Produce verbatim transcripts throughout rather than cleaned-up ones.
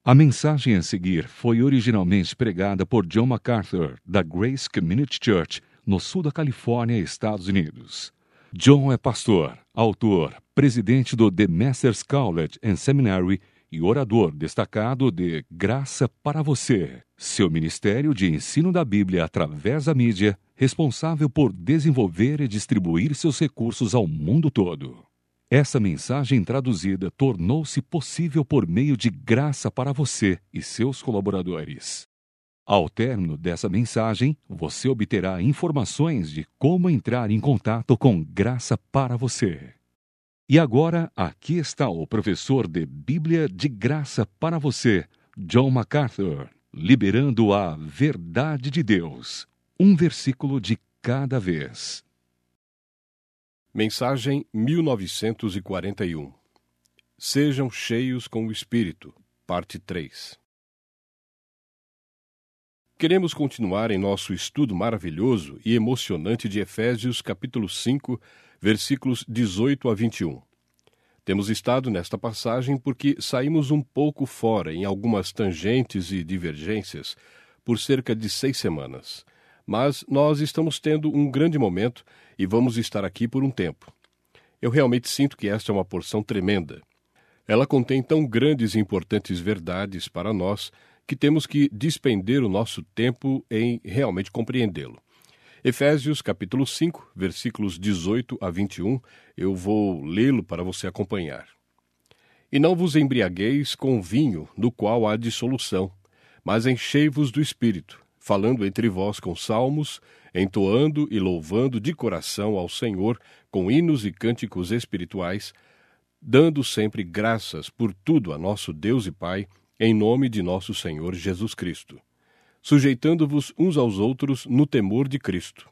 A mensagem a seguir foi originalmente pregada por John MacArthur, da Grace Community Church, no sul da Califórnia, Estados Unidos. John é pastor, autor, presidente do The Masters College and Seminary e orador destacado de Graça para Você, seu ministério de ensino da Bíblia através da mídia, responsável por desenvolver e distribuir seus recursos ao mundo todo. Essa mensagem traduzida tornou-se possível por meio de Graça para Você e seus colaboradores. Ao término dessa mensagem, você obterá informações de como entrar em contato com Graça para Você. E agora, aqui está o professor de Bíblia de Graça para Você, John MacArthur, liberando a verdade de Deus, um versículo de cada vez. Mensagem mil novecentos e quarenta e um. Sejam cheios com o Espírito, parte três. Queremos continuar em nosso estudo maravilhoso e emocionante de Efésios, capítulo cinco, versículos dezoito a vinte e um. Temos estado nesta passagem porque saímos um pouco fora em algumas tangentes e divergências por cerca de seis semanas. Mas nós estamos tendo um grande momento e vamos estar aqui por um tempo. Eu realmente sinto que esta é uma porção tremenda. Ela contém tão grandes e importantes verdades para nós que temos que despender o nosso tempo em realmente compreendê-lo. Efésios, capítulo cinco, versículos dezoito a vinte e um, eu vou lê-lo para você acompanhar. E não vos embriagueis com vinho, no qual há dissolução, mas enchei-vos do Espírito, falando entre vós com salmos, entoando e louvando de coração ao Senhor com hinos e cânticos espirituais, dando sempre graças por tudo a nosso Deus e Pai, em nome de nosso Senhor Jesus Cristo, sujeitando-vos uns aos outros no temor de Cristo.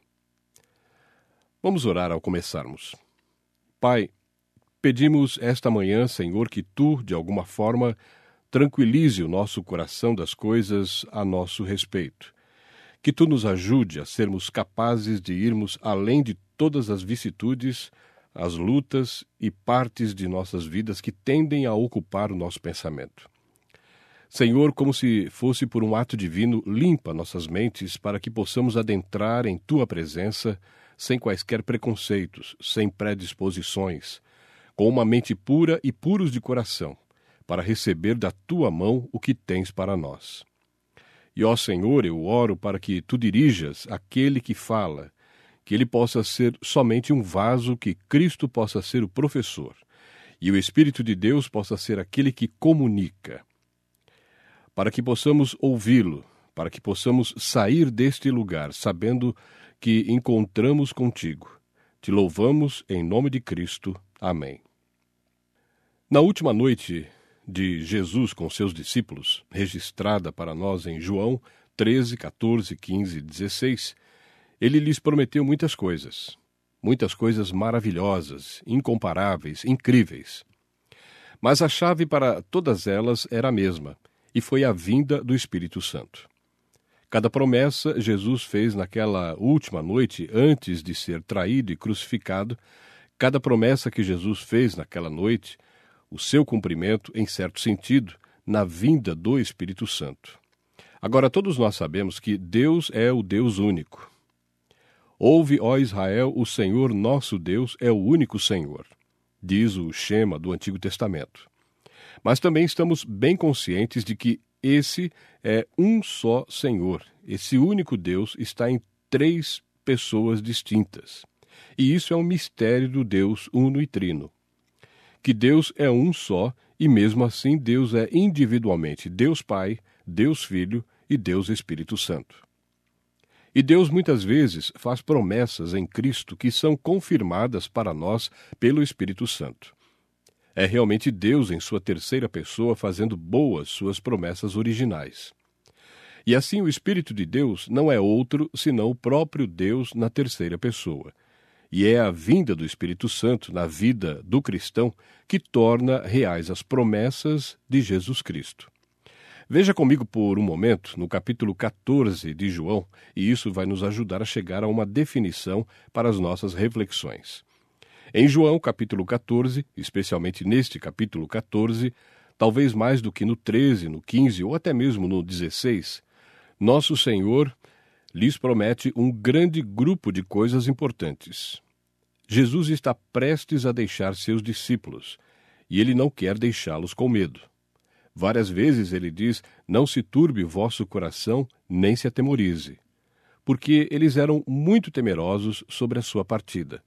Vamos orar ao começarmos. Pai, pedimos esta manhã, Senhor, que Tu, de alguma forma, tranquilize o nosso coração das coisas a nosso respeito. Que Tu nos ajude a sermos capazes de irmos além de todas as vicissitudes, as lutas e partes de nossas vidas que tendem a ocupar o nosso pensamento. Senhor, como se fosse por um ato divino, limpa nossas mentes para que possamos adentrar em Tua presença sem quaisquer preconceitos, sem predisposições, com uma mente pura e puros de coração, para receber da Tua mão o que tens para nós. E, ó Senhor, eu oro para que Tu dirijas aquele que fala, que ele possa ser somente um vaso, que Cristo possa ser o professor, e o Espírito de Deus possa ser aquele que comunica. Para que possamos ouvi-lo, para que possamos sair deste lugar, sabendo que encontramos contigo. Te louvamos em nome de Cristo. Amém. Na última noite de Jesus com seus discípulos, registrada para nós em João treze, catorze, quinze e dezesseis, ele lhes prometeu muitas coisas, muitas coisas maravilhosas, incomparáveis, incríveis. Mas a chave para todas elas era a mesma, e foi a vinda do Espírito Santo. Cada promessa Jesus fez naquela última noite antes de ser traído e crucificado, cada promessa que Jesus fez naquela noite, o seu cumprimento, em certo sentido, na vinda do Espírito Santo. Agora, todos nós sabemos que Deus é o Deus único. Ouve, ó Israel, o Senhor nosso Deus é o único Senhor, diz o Shema do Antigo Testamento. Mas também estamos bem conscientes de que esse é um só Senhor. Esse único Deus está em três pessoas distintas. E isso é um mistério do Deus uno e trino. Que Deus é um só e mesmo assim Deus é individualmente Deus Pai, Deus Filho e Deus Espírito Santo. E Deus muitas vezes faz promessas em Cristo que são confirmadas para nós pelo Espírito Santo. É realmente Deus em sua terceira pessoa fazendo boas suas promessas originais. E assim o Espírito de Deus não é outro senão o próprio Deus na terceira pessoa. E é a vinda do Espírito Santo na vida do cristão que torna reais as promessas de Jesus Cristo. Veja comigo por um momento no capítulo catorze de João, e isso vai nos ajudar a chegar a uma definição para as nossas reflexões. Em João, capítulo catorze, especialmente neste capítulo catorze, talvez mais do que no treze, no quinze ou até mesmo no dezesseis, nosso Senhor lhes promete um grande grupo de coisas importantes. Jesus está prestes a deixar seus discípulos, e ele não quer deixá-los com medo. Várias vezes ele diz, não se turbe o vosso coração, nem se atemorize, porque eles eram muito temerosos sobre a sua partida.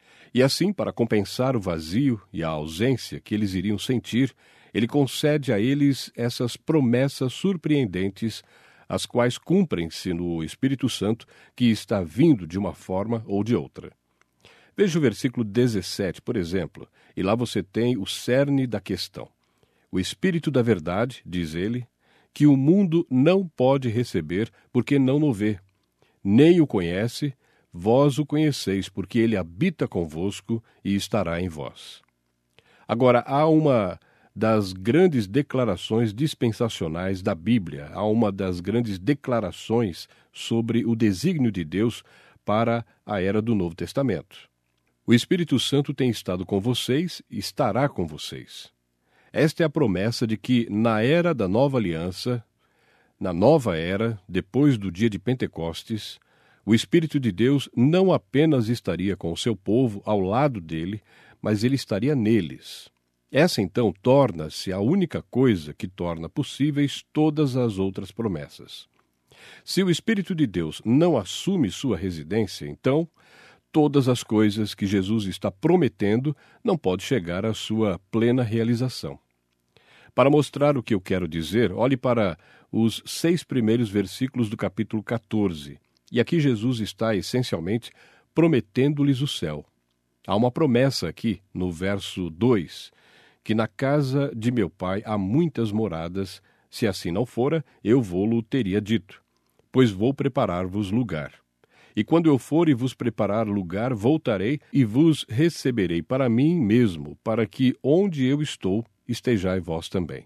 E assim, para compensar o vazio e a ausência que eles iriam sentir, ele concede a eles essas promessas surpreendentes, as quais cumprem-se no Espírito Santo, que está vindo de uma forma ou de outra. Veja o versículo dezessete, por exemplo, e lá você tem o cerne da questão. O Espírito da verdade, diz ele, que o mundo não pode receber porque não o vê, nem o conhece, vós o conheceis, porque ele habita convosco e estará em vós. Agora, há uma das grandes declarações dispensacionais da Bíblia, há uma das grandes declarações sobre o desígnio de Deus para a era do Novo Testamento. O Espírito Santo tem estado com vocês e estará com vocês. Esta é a promessa de que, na era da nova aliança, na nova era, depois do dia de Pentecostes, o Espírito de Deus não apenas estaria com o seu povo ao lado dele, mas ele estaria neles. Essa, então, torna-se a única coisa que torna possíveis todas as outras promessas. Se o Espírito de Deus não assume sua residência, então, todas as coisas que Jesus está prometendo não podem chegar à sua plena realização. Para mostrar o que eu quero dizer, olhe para os seis primeiros versículos do capítulo quatorze. E aqui Jesus está, essencialmente, prometendo-lhes o céu. Há uma promessa aqui, no verso dois, que na casa de meu pai há muitas moradas, se assim não fora, eu vou-lo teria dito, pois vou preparar-vos lugar. E quando eu for e vos preparar lugar, voltarei e vos receberei para mim mesmo, para que onde eu estou, estejais vós também.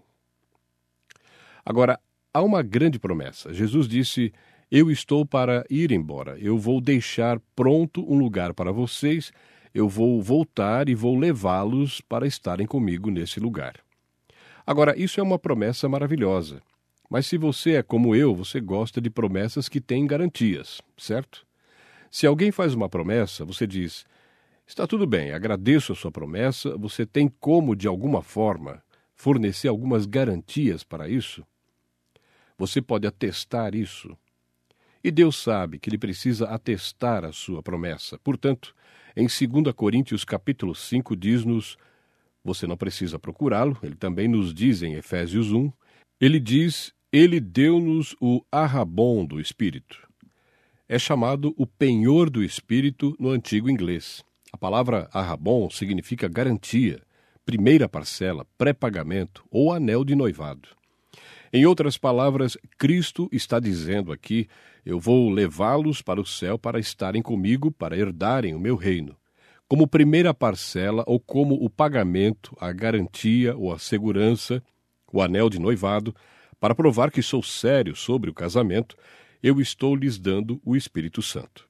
Agora, há uma grande promessa. Jesus disse, eu estou para ir embora, eu vou deixar pronto um lugar para vocês, eu vou voltar e vou levá-los para estarem comigo nesse lugar. Agora, isso é uma promessa maravilhosa, mas se você é como eu, você gosta de promessas que têm garantias, certo? Se alguém faz uma promessa, você diz, está tudo bem, agradeço a sua promessa, você tem como, de alguma forma, fornecer algumas garantias para isso? Você pode atestar isso? E Deus sabe que ele precisa atestar a sua promessa. Portanto, em segunda Coríntios capítulo cinco diz-nos, você não precisa procurá-lo, ele também nos diz em Efésios um, ele diz, ele deu-nos o arrabon do Espírito. É chamado o penhor do Espírito no antigo inglês. A palavra arrabon significa garantia, primeira parcela, pré-pagamento ou anel de noivado. Em outras palavras, Cristo está dizendo aqui, eu vou levá-los para o céu para estarem comigo, para herdarem o meu reino. Como primeira parcela ou como o pagamento, a garantia ou a segurança, o anel de noivado, para provar que sou sério sobre o casamento, eu estou lhes dando o Espírito Santo.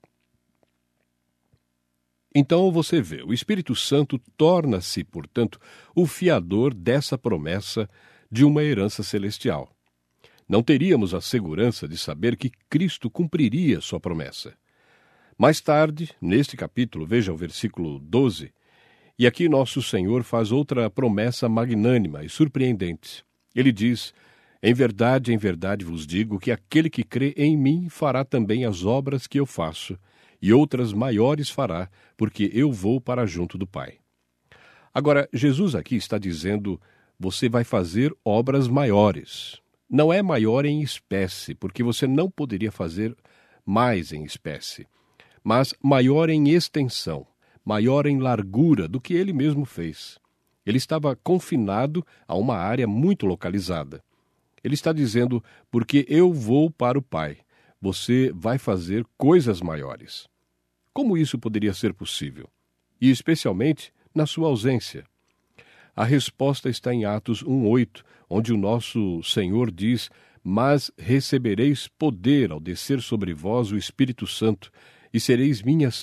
Então você vê, o Espírito Santo torna-se, portanto, o fiador dessa promessa de uma herança celestial. Não teríamos a segurança de saber que Cristo cumpriria sua promessa. Mais tarde, neste capítulo, veja o versículo doze, e aqui nosso Senhor faz outra promessa magnânima e surpreendente. Ele diz, em verdade, em verdade vos digo que aquele que crê em mim fará também as obras que eu faço, e outras maiores fará, porque eu vou para junto do Pai. Agora, Jesus aqui está dizendo, você vai fazer obras maiores. Não é maior em espécie, porque você não poderia fazer mais em espécie, mas maior em extensão, maior em largura do que ele mesmo fez. Ele estava confinado a uma área muito localizada. Ele está dizendo, porque eu vou para o Pai, você vai fazer coisas maiores. Como isso poderia ser possível? E especialmente na sua ausência. A resposta está em Atos um, oito, onde o nosso Senhor diz, mas recebereis poder ao descer sobre vós o Espírito Santo, e sereis minhas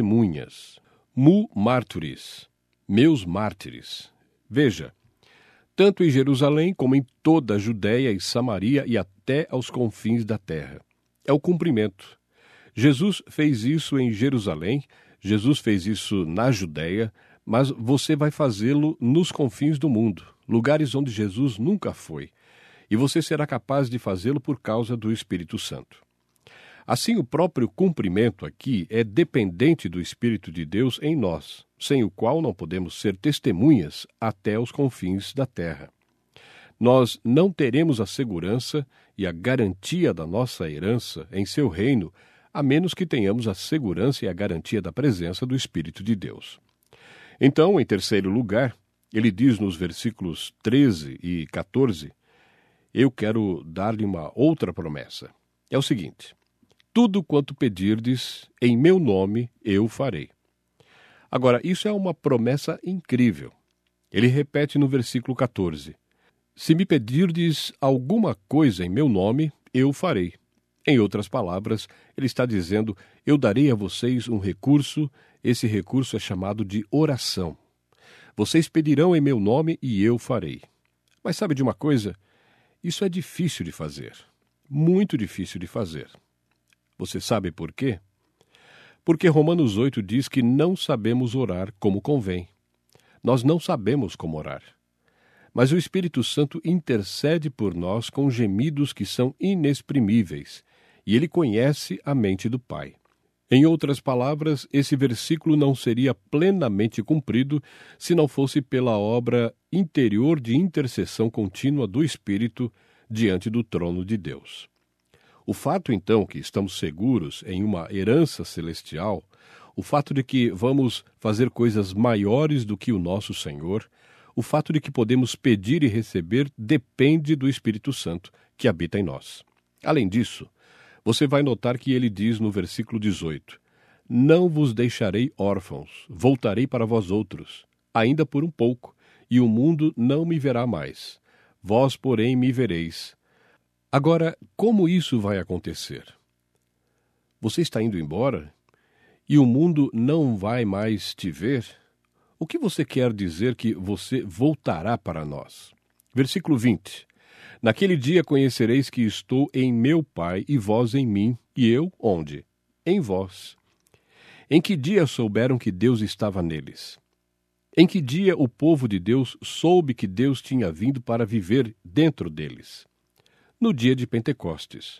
testemunhas. Mu mártires, meus mártires. Veja, tanto em Jerusalém como em toda a Judéia e Samaria e até aos confins da terra. É o cumprimento. Jesus fez isso em Jerusalém, Jesus fez isso na Judéia, mas você vai fazê-lo nos confins do mundo, lugares onde Jesus nunca foi, e você será capaz de fazê-lo por causa do Espírito Santo. Assim, o próprio cumprimento aqui é dependente do Espírito de Deus em nós, sem o qual não podemos ser testemunhas até os confins da terra. Nós não teremos a segurança e a garantia da nossa herança em seu reino, a menos que tenhamos a segurança e a garantia da presença do Espírito de Deus. Então, em terceiro lugar, ele diz nos versículos treze e quatorze, eu quero dar-lhe uma outra promessa. É o seguinte: tudo quanto pedirdes, em meu nome eu farei. Agora, isso é uma promessa incrível. Ele repete no versículo quatorze, se me pedirdes alguma coisa em meu nome, eu farei. Em outras palavras, ele está dizendo, eu darei a vocês um recurso, esse recurso é chamado de oração. Vocês pedirão em meu nome e eu farei. Mas sabe de uma coisa? Isso é difícil de fazer. Muito difícil de fazer. Você sabe por quê? Porque Romanos oito diz que não sabemos orar como convém. Nós não sabemos como orar. Mas o Espírito Santo intercede por nós com gemidos que são inexprimíveis, e ele conhece a mente do Pai. Em outras palavras, esse versículo não seria plenamente cumprido se não fosse pela obra interior de intercessão contínua do Espírito diante do trono de Deus. O fato, então, que estamos seguros em uma herança celestial, o fato de que vamos fazer coisas maiores do que o nosso Senhor, o fato de que podemos pedir e receber depende do Espírito Santo que habita em nós. Além disso, você vai notar que ele diz no versículo dezoito, não vos deixarei órfãos, voltarei para vós outros, ainda por um pouco, e o mundo não me verá mais. Vós, porém, me vereis. Agora, como isso vai acontecer? Você está indo embora e o mundo não vai mais te ver? O que você quer dizer que você voltará para nós? Versículo vinte. Naquele dia conhecereis que estou em meu Pai e vós em mim, e eu onde? Em vós. Em que dia souberam que Deus estava neles? Em que dia o povo de Deus soube que Deus tinha vindo para viver dentro deles? No dia de Pentecostes.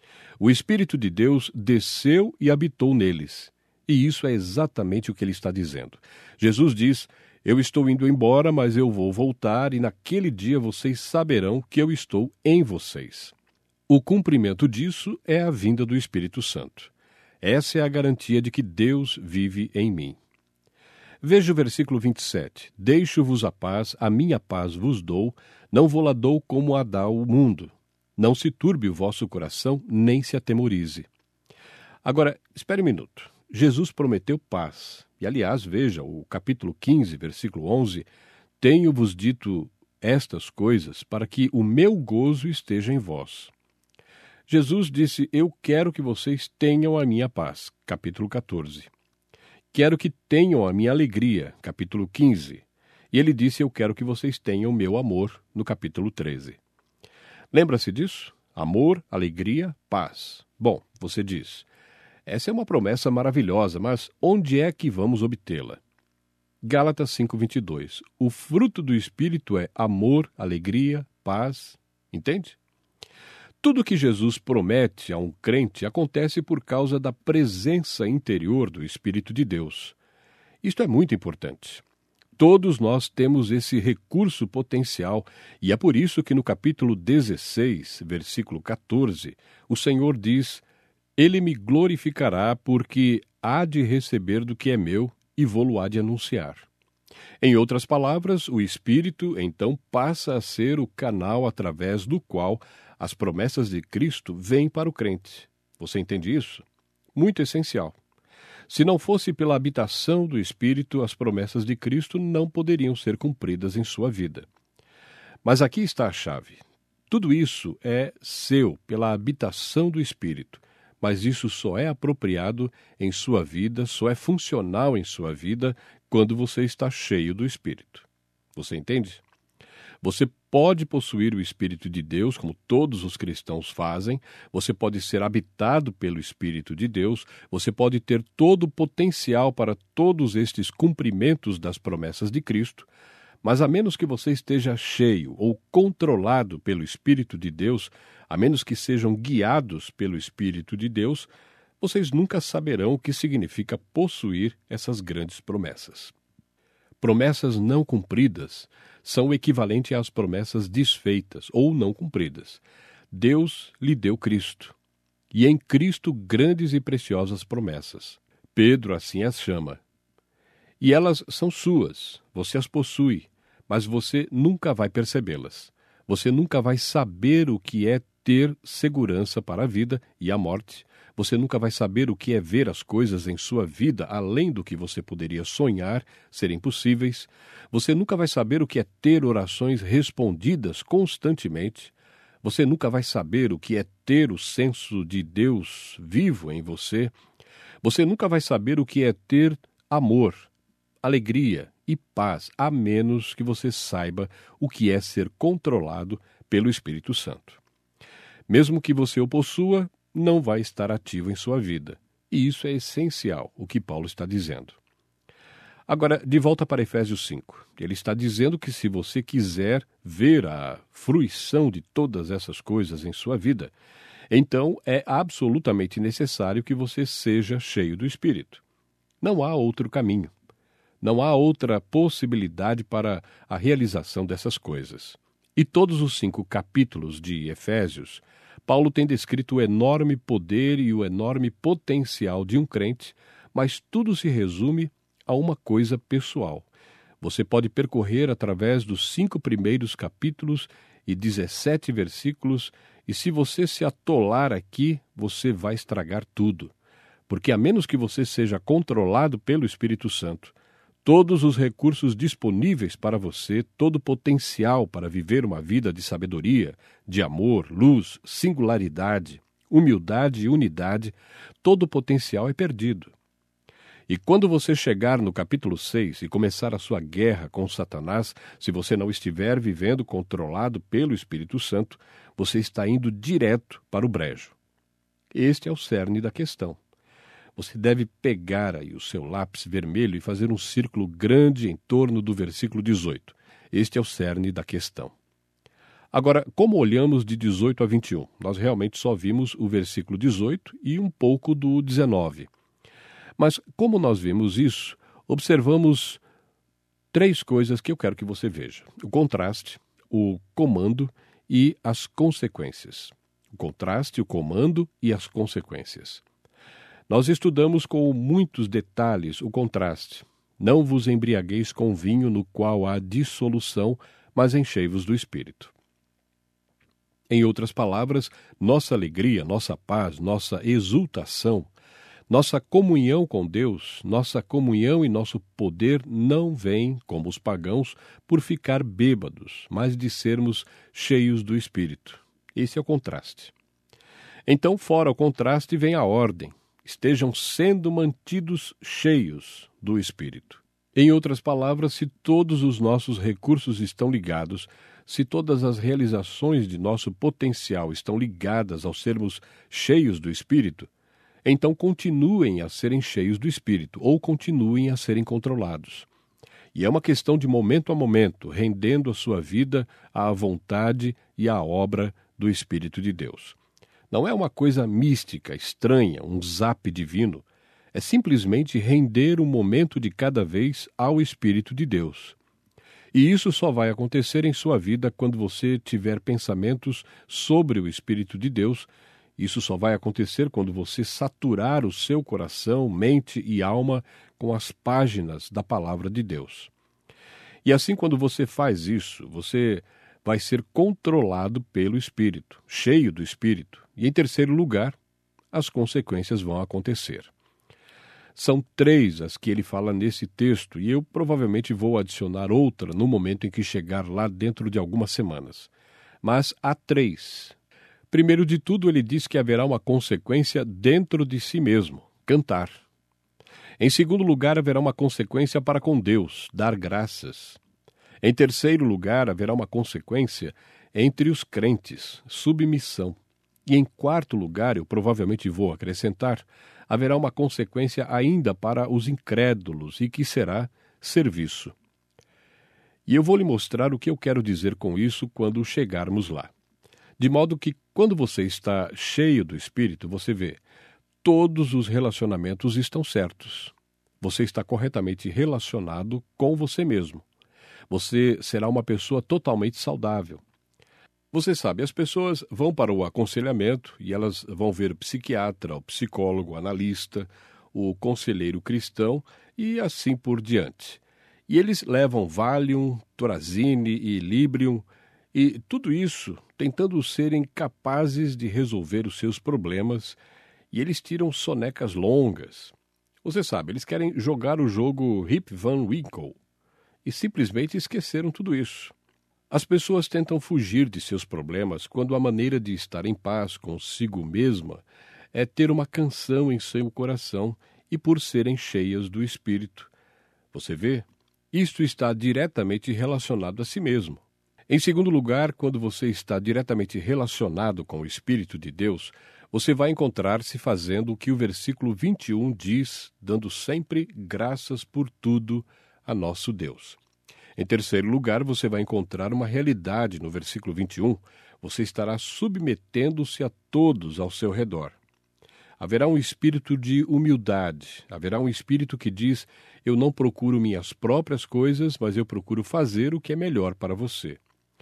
O Espírito de Deus desceu e habitou neles. E isso é exatamente o que ele está dizendo. Jesus diz, eu estou indo embora, mas eu vou voltar, e naquele dia vocês saberão que eu estou em vocês. O cumprimento disso é a vinda do Espírito Santo. Essa é a garantia de que Deus vive em mim. Veja o versículo vinte e sete. Deixo-vos a paz, a minha paz vos dou, não vou lá dou como a dá o mundo. Não se turbe o vosso coração, nem se atemorize. Agora, espere um minuto. Jesus prometeu paz. E, aliás, veja, o capítulo quinze, versículo onze, tenho-vos dito estas coisas para que o meu gozo esteja em vós. Jesus disse, eu quero que vocês tenham a minha paz, capítulo quatorze. Quero que tenham a minha alegria, capítulo quinze. E ele disse, eu quero que vocês tenham o meu amor, no capítulo treze. Lembra-se disso? Amor, alegria, paz. Bom, você diz, essa é uma promessa maravilhosa, mas onde é que vamos obtê-la? Gálatas cinco, vinte e dois. O fruto do Espírito é amor, alegria, paz. Entende? Tudo que Jesus promete a um crente acontece por causa da presença interior do Espírito de Deus. Isto é muito importante. Todos nós temos esse recurso potencial, e é por isso que no capítulo dezesseis, versículo quatorze, o Senhor diz, ele me glorificará porque há de receber do que é meu e vou-lo há de anunciar. Em outras palavras, o Espírito, então, passa a ser o canal através do qual as promessas de Cristo vêm para o crente. Você entende isso? Muito essencial. Se não fosse pela habitação do Espírito, as promessas de Cristo não poderiam ser cumpridas em sua vida. Mas aqui está a chave. Tudo isso é seu pela habitação do Espírito, mas isso só é apropriado em sua vida, só é funcional em sua vida quando você está cheio do Espírito. Você entende? Você pode possuir o Espírito de Deus, como todos os cristãos fazem, você pode ser habitado pelo Espírito de Deus, você pode ter todo o potencial para todos estes cumprimentos das promessas de Cristo, mas a menos que você esteja cheio ou controlado pelo Espírito de Deus, a menos que sejam guiados pelo Espírito de Deus, vocês nunca saberão o que significa possuir essas grandes promessas. Promessas não cumpridas são o equivalente às promessas desfeitas ou não cumpridas. Deus lhe deu Cristo, e em Cristo grandes e preciosas promessas. Pedro assim as chama. E elas são suas, você as possui, mas você nunca vai percebê-las. Você nunca vai saber o que é ter segurança para a vida e a morte. Você nunca vai saber o que é ver as coisas em sua vida além do que você poderia sonhar serem possíveis. Você nunca vai saber o que é ter orações respondidas constantemente. Você nunca vai saber o que é ter o senso de Deus vivo em você. Você nunca vai saber o que é ter amor, alegria e paz, a menos que você saiba o que é ser controlado pelo Espírito Santo. Mesmo que você o possua, não vai estar ativo em sua vida. E isso é essencial, o que Paulo está dizendo. Agora, de volta para Efésios cinco. Ele está dizendo que se você quiser ver a fruição de todas essas coisas em sua vida, então é absolutamente necessário que você seja cheio do Espírito. Não há outro caminho. Não há outra possibilidade para a realização dessas coisas. E todos os cinco capítulos de Efésios, Paulo tem descrito o enorme poder e o enorme potencial de um crente, mas tudo se resume a uma coisa pessoal. Você pode percorrer através dos cinco primeiros capítulos e dezessete versículos, e se você se atolar aqui, você vai estragar tudo. Porque a menos que você seja controlado pelo Espírito Santo, todos os recursos disponíveis para você, todo o potencial para viver uma vida de sabedoria, de amor, luz, singularidade, humildade e unidade, todo o potencial é perdido. E quando você chegar no capítulo seis e começar a sua guerra com Satanás, se você não estiver vivendo controlado pelo Espírito Santo, você está indo direto para o brejo. Este é o cerne da questão. Você deve pegar aí o seu lápis vermelho e fazer um círculo grande em torno do versículo dezoito. Este é o cerne da questão. Agora, como olhamos de dezoito a vinte e um? Nós realmente só vimos o versículo dezoito e um pouco do dezenove. Mas, como nós vimos isso, observamos três coisas que eu quero que você veja. O contraste, o comando e as consequências. O contraste, o comando e as consequências. Nós estudamos com muitos detalhes o contraste. Não vos embriagueis com vinho no qual há dissolução, mas enchei-vos do Espírito. Em outras palavras, nossa alegria, nossa paz, nossa exultação, nossa comunhão com Deus, nossa comunhão e nosso poder não vem, como os pagãos, por ficar bêbados, mas de sermos cheios do Espírito. Esse é o contraste. Então, fora o contraste, vem a ordem. Estejam sendo mantidos cheios do Espírito. Em outras palavras, se todos os nossos recursos estão ligados, se todas as realizações de nosso potencial estão ligadas ao sermos cheios do Espírito, então continuem a serem cheios do Espírito, ou continuem a serem controlados. E é uma questão de momento a momento, rendendo a sua vida à vontade e à obra do Espírito de Deus. Não é uma coisa mística, estranha, um zap divino. É simplesmente render um momento de cada vez ao Espírito de Deus. E isso só vai acontecer em sua vida quando você tiver pensamentos sobre o Espírito de Deus. Isso só vai acontecer quando você saturar o seu coração, mente e alma com as páginas da Palavra de Deus. E assim, quando você faz isso, você vai ser controlado pelo Espírito, cheio do Espírito. E, em terceiro lugar, as consequências vão acontecer. São três as que ele fala nesse texto, e eu provavelmente vou adicionar outra no momento em que chegar lá dentro de algumas semanas. Mas há três. Primeiro de tudo, ele diz que haverá uma consequência dentro de si mesmo, cantar. Em segundo lugar, haverá uma consequência para com Deus, dar graças. Em terceiro lugar, haverá uma consequência entre os crentes, submissão. E em quarto lugar, eu provavelmente vou acrescentar, haverá uma consequência ainda para os incrédulos, e que será serviço. E eu vou lhe mostrar o que eu quero dizer com isso quando chegarmos lá. De modo que, quando você está cheio do Espírito, você vê, todos os relacionamentos estão certos. Você está corretamente relacionado com você mesmo. Você será uma pessoa totalmente saudável. Você sabe, as pessoas vão para o aconselhamento e elas vão ver o psiquiatra, o psicólogo, o analista, o conselheiro cristão e assim por diante. E eles levam Valium, Thorazine e Librium e tudo isso tentando serem capazes de resolver os seus problemas, e eles tiram sonecas longas. Você sabe, eles querem jogar o jogo Rip Van Winkle e simplesmente esqueceram tudo isso. As pessoas tentam fugir de seus problemas quando a maneira de estar em paz consigo mesma é ter uma canção em seu coração e por serem cheias do Espírito. Você vê? Isto está diretamente relacionado a si mesmo. Em segundo lugar, quando você está diretamente relacionado com o Espírito de Deus, você vai encontrar-se fazendo o que o versículo vinte e um diz, dando sempre graças por tudo a nosso Deus. Em terceiro lugar, você vai encontrar uma realidade no versículo vinte e um. Você estará submetendo-se a todos ao seu redor. Haverá um espírito de humildade, haverá um espírito que diz, eu não procuro minhas próprias coisas, mas eu procuro fazer o que é melhor para você.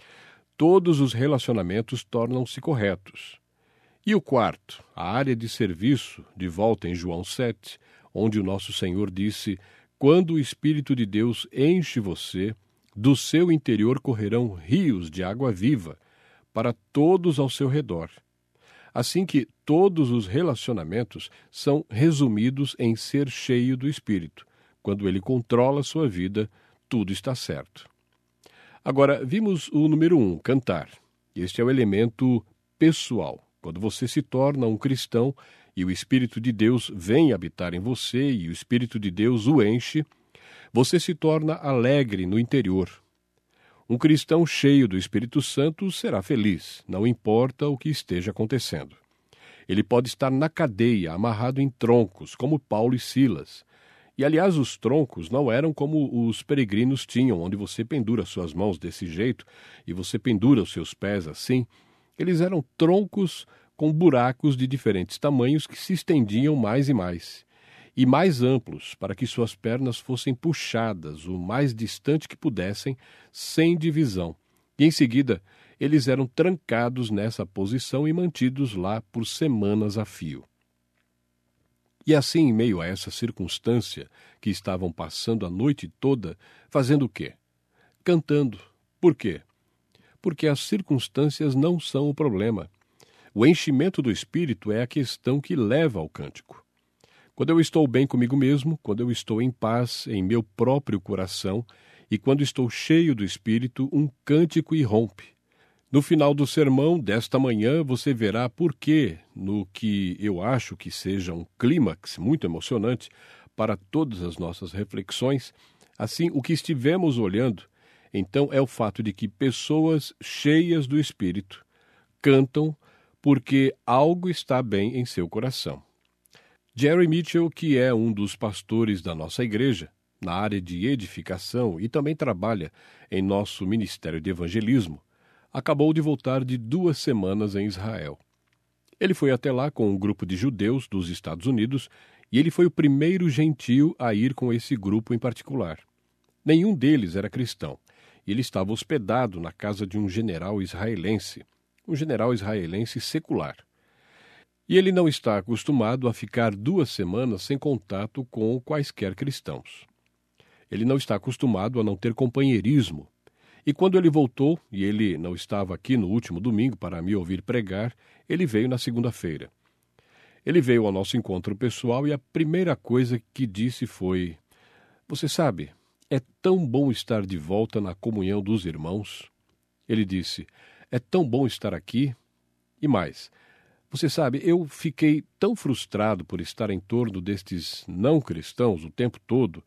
Todos os relacionamentos tornam-se corretos. E o quarto, a área de serviço, de volta em João sete, onde o nosso Senhor disse, quando o Espírito de Deus enche você, do seu interior correrão rios de água viva, para todos ao seu redor. Assim que todos os relacionamentos são resumidos em ser cheio do Espírito. Quando ele controla sua vida, tudo está certo. Agora, vimos o número um, cantar. Este é o elemento pessoal. Quando você se torna um cristão e o Espírito de Deus vem habitar em você e o Espírito de Deus o enche, você se torna alegre no interior. Um cristão cheio do Espírito Santo será feliz, não importa o que esteja acontecendo. Ele pode estar na cadeia, amarrado em troncos, como Paulo e Silas. E, aliás, os troncos não eram como os peregrinos tinham, onde você pendura suas mãos desse jeito e você pendura os seus pés assim. Eles eram troncos com buracos de diferentes tamanhos que se estendiam mais e mais, e mais amplos, para que suas pernas fossem puxadas o mais distante que pudessem, sem divisão. E, em seguida, eles eram trancados nessa posição e mantidos lá por semanas a fio. E assim, em meio a essa circunstância, que estavam passando a noite toda, fazendo o quê? Cantando. Por quê? Porque as circunstâncias não são o problema. O enchimento do Espírito é a questão que leva ao cântico. Quando eu estou bem comigo mesmo, quando eu estou em paz em meu próprio coração, e quando estou cheio do Espírito, um cântico irrompe. No final do sermão desta manhã, você verá por que, no que eu acho que seja um clímax muito emocionante para todas as nossas reflexões, assim, o que estivemos olhando, então, é o fato de que pessoas cheias do Espírito cantam porque algo está bem em seu coração. Jerry Mitchell, que é um dos pastores da nossa igreja, na área de edificação e também trabalha em nosso ministério de evangelismo, acabou de voltar de duas semanas em Israel. Ele foi até lá com um grupo de judeus dos Estados Unidos e ele foi o primeiro gentio a ir com esse grupo em particular. Nenhum deles era cristão. Ele estava hospedado na casa de um general israelense, um general israelense secular. E ele não está acostumado a ficar duas semanas sem contato com quaisquer cristãos. Ele não está acostumado a não ter companheirismo. E quando ele voltou, e ele não estava aqui no último domingo para me ouvir pregar, ele veio na segunda-feira. Ele veio ao nosso encontro pessoal e a primeira coisa que disse foi: "Você sabe, é tão bom estar de volta na comunhão dos irmãos." Ele disse: "É tão bom estar aqui." E mais, você sabe, eu fiquei tão frustrado por estar em torno destes não cristãos o tempo todo,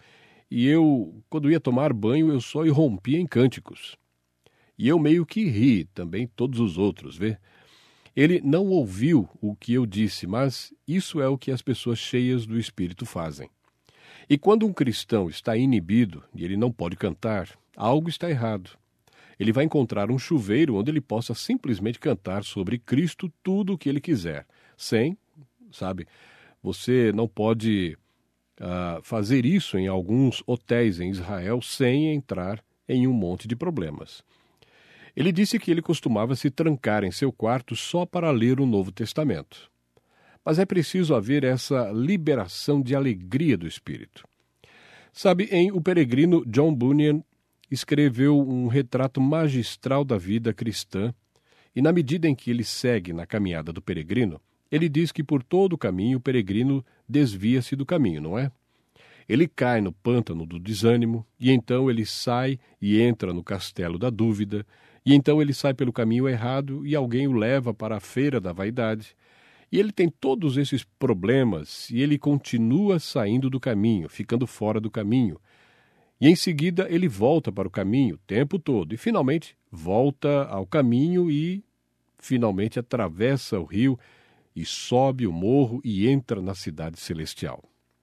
e eu, quando ia tomar banho, eu só irrompia em cânticos. E eu meio que ri, também todos os outros, vê? Ele não ouviu o que eu disse, mas isso é o que as pessoas cheias do Espírito fazem. E quando um cristão está inibido e ele não pode cantar, algo está errado. Ele vai encontrar um chuveiro onde ele possa simplesmente cantar sobre Cristo tudo o que ele quiser, sem, sabe, você não pode uh, fazer isso em alguns hotéis em Israel sem entrar em um monte de problemas. Ele disse que ele costumava se trancar em seu quarto só para ler o Novo Testamento. Mas é preciso haver essa liberação de alegria do Espírito. Sabe, em O Peregrino, John Bunyan escreveu um retrato magistral da vida cristã, e na medida em que ele segue na caminhada do peregrino, ele diz que por todo o caminho o peregrino desvia-se do caminho, não é? Ele cai no pântano do desânimo, e então ele sai e entra no castelo da dúvida, e então ele sai pelo caminho errado e alguém o leva para a feira da vaidade. E ele tem todos esses problemas e ele continua saindo do caminho, ficando fora do caminho. E em seguida ele volta para o caminho o tempo todo e finalmente volta ao caminho e finalmente atravessa o rio e sobe o morro e entra na cidade celestial.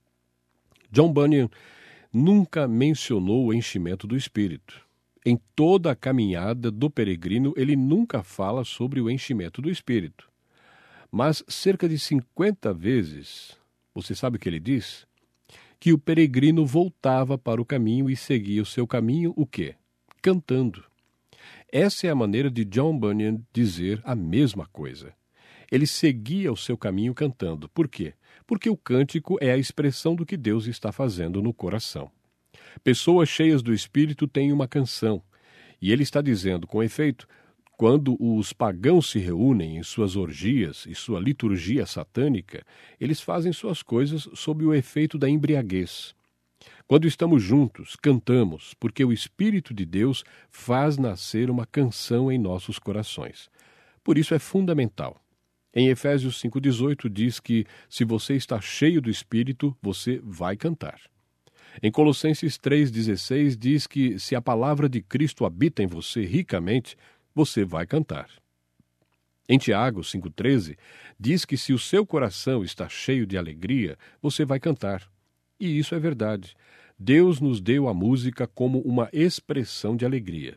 John Bunyan nunca mencionou o enchimento do Espírito. Em toda a caminhada do peregrino, ele nunca fala sobre o enchimento do Espírito. Mas cerca de cinquenta vezes, você sabe o que ele diz? Que o peregrino voltava para o caminho e seguia o seu caminho, o quê? Cantando. Essa é a maneira de John Bunyan dizer a mesma coisa. Ele seguia o seu caminho cantando. Por quê? Porque o cântico é a expressão do que Deus está fazendo no coração. Pessoas cheias do Espírito têm uma canção. E ele está dizendo, com efeito, quando os pagãos se reúnem em suas orgias e sua liturgia satânica, eles fazem suas coisas sob o efeito da embriaguez. Quando estamos juntos, cantamos, porque o Espírito de Deus faz nascer uma canção em nossos corações. Por isso é fundamental. Em Efésios cinco dezoito diz que, se você está cheio do Espírito, você vai cantar. Em Colossenses três dezesseis diz que, se a palavra de Cristo habita em você ricamente, você vai cantar. Em Tiago cinco treze diz que, se o seu coração está cheio de alegria, você vai cantar. E isso é verdade. Deus nos deu a música como uma expressão de alegria.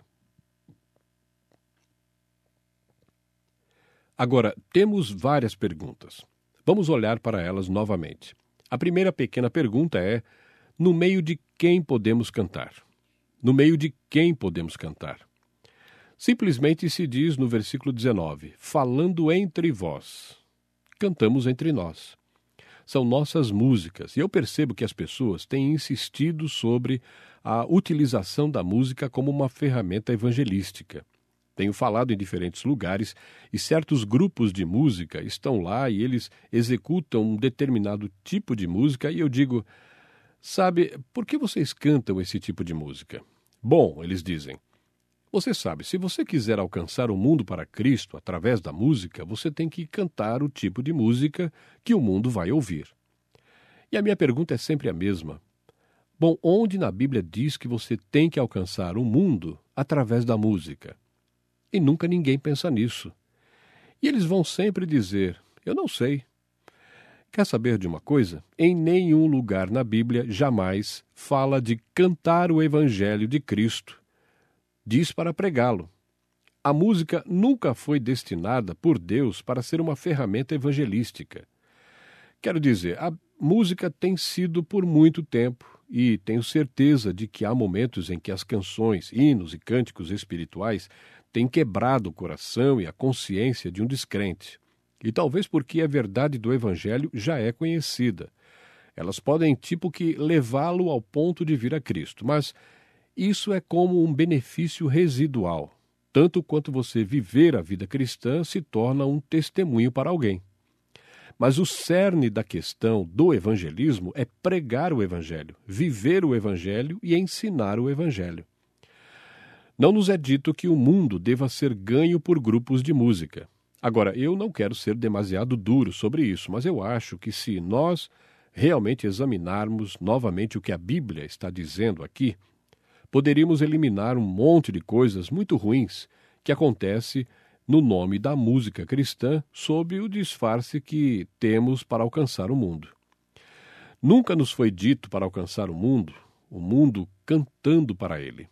Agora, temos várias perguntas. Vamos olhar para elas novamente. A primeira pequena pergunta é: no meio de quem podemos cantar? No meio de quem podemos cantar? Simplesmente se diz no versículo dezenove, falando entre vós. Cantamos entre nós. São nossas músicas, e eu percebo que as pessoas têm insistido sobre a utilização da música como uma ferramenta evangelística. Tenho falado em diferentes lugares e certos grupos de música estão lá e eles executam um determinado tipo de música e eu digo, sabe, por que vocês cantam esse tipo de música? Bom, eles dizem, você sabe, se você quiser alcançar o mundo para Cristo através da música, você tem que cantar o tipo de música que o mundo vai ouvir. E a minha pergunta é sempre a mesma. Bom, onde na Bíblia diz que você tem que alcançar o mundo através da música? E nunca ninguém pensa nisso. E eles vão sempre dizer, eu não sei. Quer saber de uma coisa? Em nenhum lugar na Bíblia jamais fala de cantar o Evangelho de Cristo. Diz para pregá-lo. A música nunca foi destinada por Deus para ser uma ferramenta evangelística. Quero dizer, a música tem sido por muito tempo, e tenho certeza de que há momentos em que as canções, hinos e cânticos espirituais têm quebrado o coração e a consciência de um descrente. E talvez porque a verdade do Evangelho já é conhecida. Elas podem, tipo que, levá-lo ao ponto de vir a Cristo, mas isso é como um benefício residual. Tanto quanto você viver a vida cristã se torna um testemunho para alguém. Mas o cerne da questão do evangelismo é pregar o Evangelho, viver o Evangelho e ensinar o Evangelho. Não nos é dito que o mundo deva ser ganho por grupos de música. Agora, eu não quero ser demasiado duro sobre isso, mas eu acho que se nós realmente examinarmos novamente o que a Bíblia está dizendo aqui, poderíamos eliminar um monte de coisas muito ruins que acontece no nome da música cristã sob o disfarce que temos para alcançar o mundo. Nunca nos foi dito para alcançar o mundo, o mundo cantando para ele.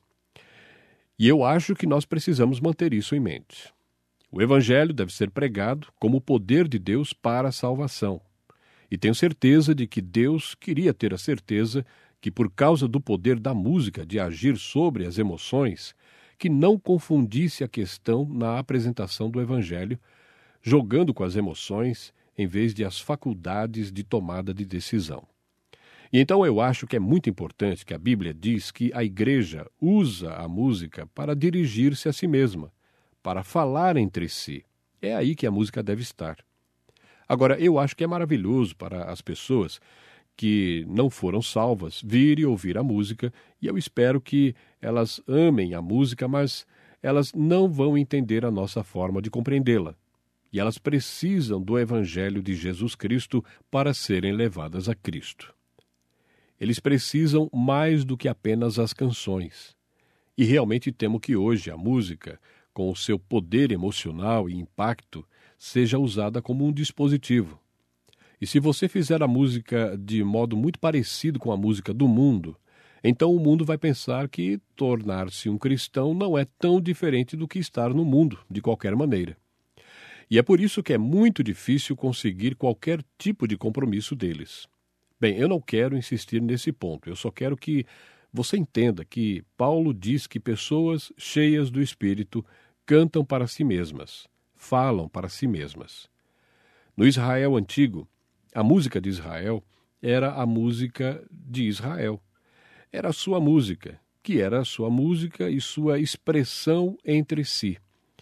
E eu acho que nós precisamos manter isso em mente. O Evangelho deve ser pregado como o poder de Deus para a salvação. E tenho certeza de que Deus queria ter a certeza que, por causa do poder da música de agir sobre as emoções, que não confundisse a questão na apresentação do Evangelho, jogando com as emoções em vez de as faculdades de tomada de decisão. E então eu acho que é muito importante que a Bíblia diz que a igreja usa a música para dirigir-se a si mesma, para falar entre si. É aí que a música deve estar. Agora, eu acho que é maravilhoso para as pessoas que não foram salvas vir e ouvir a música, e eu espero que elas amem a música, mas elas não vão entender a nossa forma de compreendê-la. E elas precisam do Evangelho de Jesus Cristo para serem levadas a Cristo. Eles precisam mais do que apenas as canções. E realmente temo que hoje a música, com o seu poder emocional e impacto, seja usada como um dispositivo. E se você fizer a música de modo muito parecido com a música do mundo, então o mundo vai pensar que tornar-se um cristão não é tão diferente do que estar no mundo, de qualquer maneira. E é por isso que é muito difícil conseguir qualquer tipo de compromisso deles. Bem, eu não quero insistir nesse ponto, eu só quero que você entenda que Paulo diz que pessoas cheias do Espírito cantam para si mesmas, falam para si mesmas. No Israel antigo, a música de Israel era a música de Israel. Era a sua música, que era a sua música e sua expressão entre si.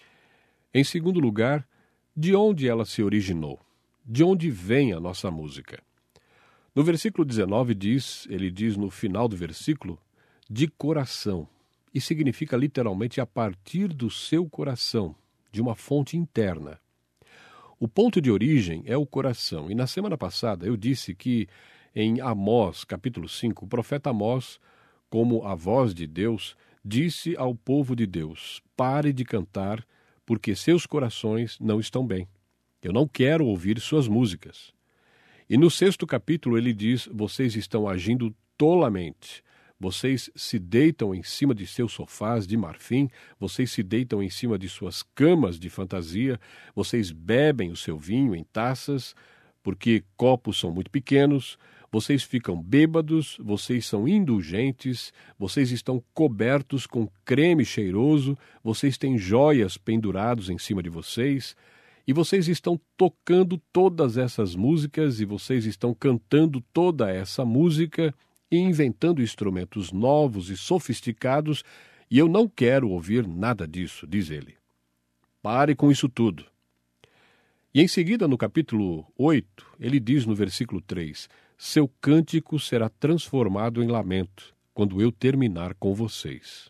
Em segundo lugar, de onde ela se originou? De onde vem a nossa música? No versículo dezenove diz, ele diz no final do versículo, de coração, e significa literalmente a partir do seu coração, de uma fonte interna. O ponto de origem é o coração, e na semana passada eu disse que em Amós, capítulo cinco, o profeta Amós, como a voz de Deus, disse ao povo de Deus, pare de cantar, porque seus corações não estão bem. Eu não quero ouvir suas músicas. E no sexto capítulo ele diz, vocês estão agindo tolamente. Vocês se deitam em cima de seus sofás de marfim, vocês se deitam em cima de suas camas de fantasia, vocês bebem o seu vinho em taças, porque copos são muito pequenos, vocês ficam bêbados, vocês são indulgentes, vocês estão cobertos com creme cheiroso, vocês têm joias pendurados em cima de vocês, e vocês estão tocando todas essas músicas, e vocês estão cantando toda essa música, e inventando instrumentos novos e sofisticados, e eu não quero ouvir nada disso, diz ele. Pare com isso tudo. E em seguida, no capítulo oito, ele diz no versículo três, seu cântico será transformado em lamento, quando eu terminar com vocês.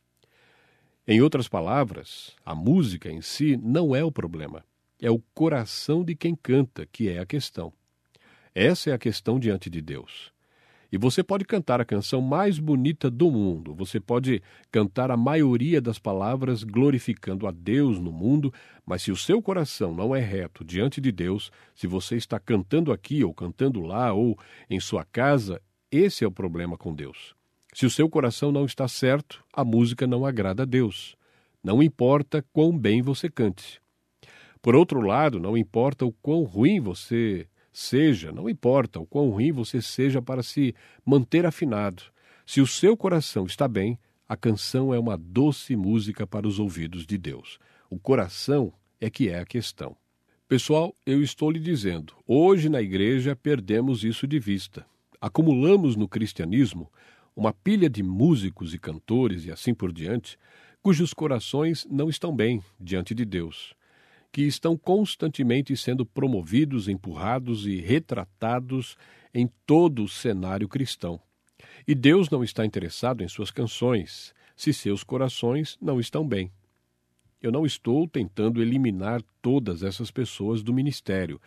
Em outras palavras, a música em si não é o problema, é o coração de quem canta que é a questão. Essa é a questão diante de Deus. E você pode cantar a canção mais bonita do mundo, você pode cantar a maioria das palavras glorificando a Deus no mundo, mas se o seu coração não é reto diante de Deus, se você está cantando aqui ou cantando lá ou em sua casa, esse é o problema com Deus. Se o seu coração não está certo, a música não agrada a Deus. Não importa quão bem você cante. Por outro lado, não importa o quão ruim você seja, não importa o quão ruim você seja para se manter afinado. Se o seu coração está bem, a canção é uma doce música para os ouvidos de Deus. O coração é que é a questão. Pessoal, eu estou lhe dizendo, hoje na igreja perdemos isso de vista. Acumulamos no cristianismo uma pilha de músicos e cantores e assim por diante, cujos corações não estão bem diante de Deus, que estão constantemente sendo promovidos, empurrados e retratados em todo o cenário cristão. E Deus não está interessado em suas canções, se seus corações não estão bem. Eu não estou tentando eliminar todas essas pessoas do ministério.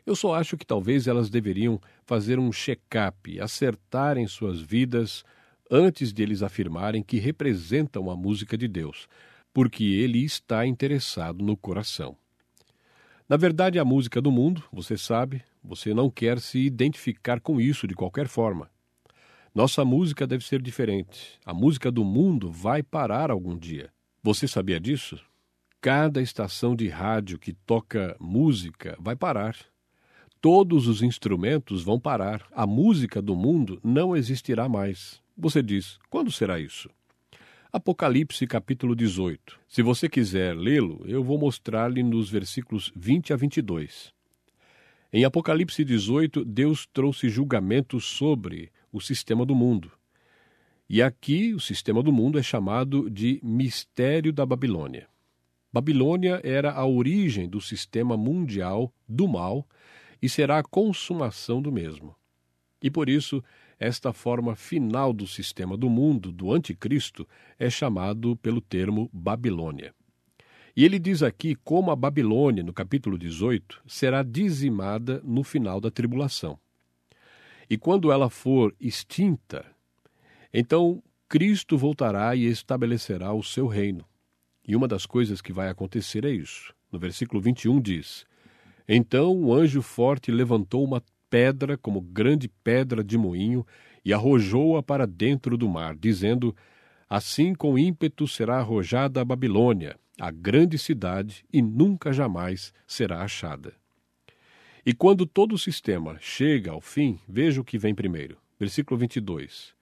Eu só acho que talvez elas deveriam fazer um check-up, acertarem suas vidas antes de eles afirmarem que representam a música de Deus, porque Ele está interessado no coração. Na verdade, a música do mundo, você sabe, você não quer se identificar com isso de qualquer forma. Nossa música deve ser diferente. A música do mundo vai parar algum dia. Você sabia disso? Cada estação de rádio que toca música vai parar. Todos os instrumentos vão parar. A música do mundo não existirá mais. Você diz, quando será isso? Apocalipse capítulo dezoito. Se você quiser lê-lo, eu vou mostrar-lhe nos versículos vinte a vinte e dois. Em Apocalipse dezoito, Deus trouxe julgamento sobre o sistema do mundo. E aqui o sistema do mundo é chamado de mistério da Babilônia. Babilônia era a origem do sistema mundial do mal e será a consumação do mesmo. E por isso, esta forma final do sistema do mundo, do anticristo, é chamado pelo termo Babilônia. E ele diz aqui como a Babilônia, no capítulo dezoito, será dizimada no final da tribulação. E quando ela for extinta, então Cristo voltará e estabelecerá o seu reino. E uma das coisas que vai acontecer é isso. No versículo vinte e um diz: Então o anjo forte levantou uma pedra como grande pedra de moinho e arrojou-a para dentro do mar, dizendo: Assim com ímpeto será arrojada a Babilônia, a grande cidade, e nunca jamais será achada. E quando todo o sistema chega ao fim, veja o que vem primeiro. Versículo vinte e dois.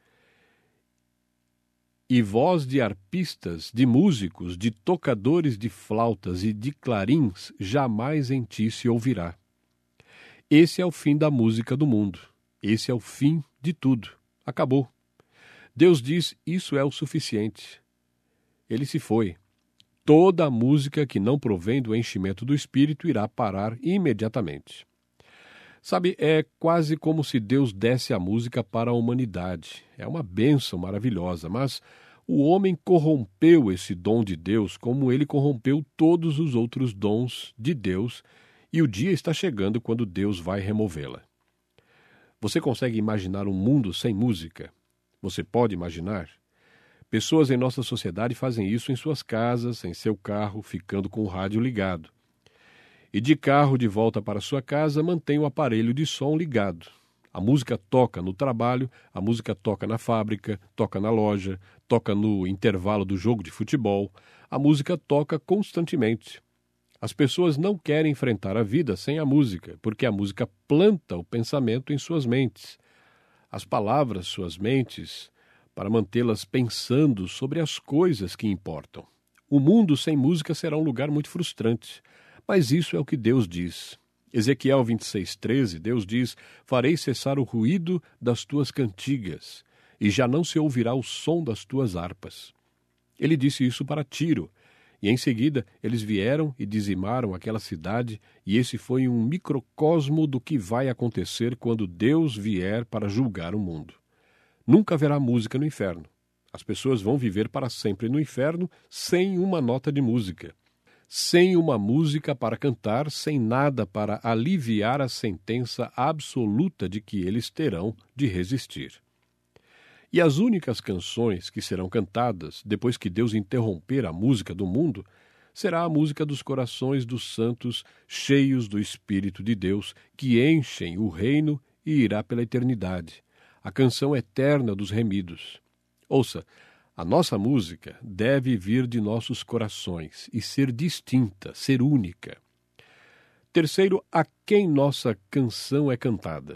E voz de arpistas, de músicos, de tocadores de flautas e de clarins jamais em ti se ouvirá. Esse é o fim da música do mundo. Esse é o fim de tudo. Acabou. Deus diz, isso é o suficiente. Ele se foi. Toda a música que não provém do enchimento do Espírito irá parar imediatamente. Sabe, é quase como se Deus desse a música para a humanidade. É uma bênção maravilhosa, mas o homem corrompeu esse dom de Deus como ele corrompeu todos os outros dons de Deus, e o dia está chegando quando Deus vai removê-la. Você consegue imaginar um mundo sem música? Você pode imaginar? Pessoas em nossa sociedade fazem isso em suas casas, em seu carro, ficando com o rádio ligado. E de carro de volta para sua casa, mantém o aparelho de som ligado. A música toca no trabalho, a música toca na fábrica, toca na loja, toca no intervalo do jogo de futebol. A música toca constantemente. As pessoas não querem enfrentar a vida sem a música, porque a música planta o pensamento em suas mentes. As palavras, suas mentes, para mantê-las pensando sobre as coisas que importam. O mundo sem música será um lugar muito frustrante. Mas isso é o que Deus diz. Ezequiel vinte e seis, treze, Deus diz: Farei cessar o ruído das tuas cantigas, e já não se ouvirá o som das tuas harpas. Ele disse isso para Tiro, e em seguida eles vieram e dizimaram aquela cidade, e esse foi um microcosmo do que vai acontecer quando Deus vier para julgar o mundo. Nunca haverá música no inferno. As pessoas vão viver para sempre no inferno sem uma nota de música. Sem uma música para cantar, sem nada para aliviar a sentença absoluta de que eles terão de resistir. E as únicas canções que serão cantadas, depois que Deus interromper a música do mundo, será a música dos corações dos santos, cheios do Espírito de Deus, que enchem o reino e irá pela eternidade, a canção eterna dos remidos. Ouça, a nossa música deve vir de nossos corações e ser distinta, ser única. Terceiro, a quem nossa canção é cantada?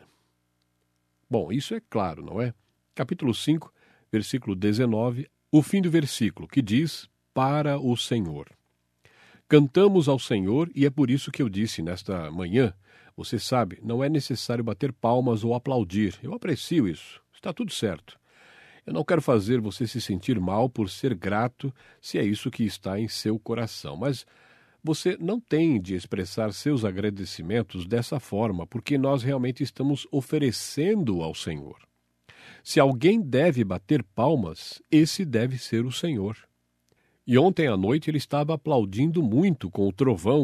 Bom, isso é claro, não é? Capítulo cinco, versículo dezenove, o fim do versículo, que diz, para o Senhor. Cantamos ao Senhor e é por isso que eu disse nesta manhã, você sabe, não é necessário bater palmas ou aplaudir. Eu aprecio isso, está tudo certo. Eu não quero fazer você se sentir mal por ser grato, se é isso que está em seu coração. Mas você não tem de expressar seus agradecimentos dessa forma, porque nós realmente estamos oferecendo ao Senhor. Se alguém deve bater palmas, esse deve ser o Senhor. E ontem à noite ele estava aplaudindo muito com o trovão,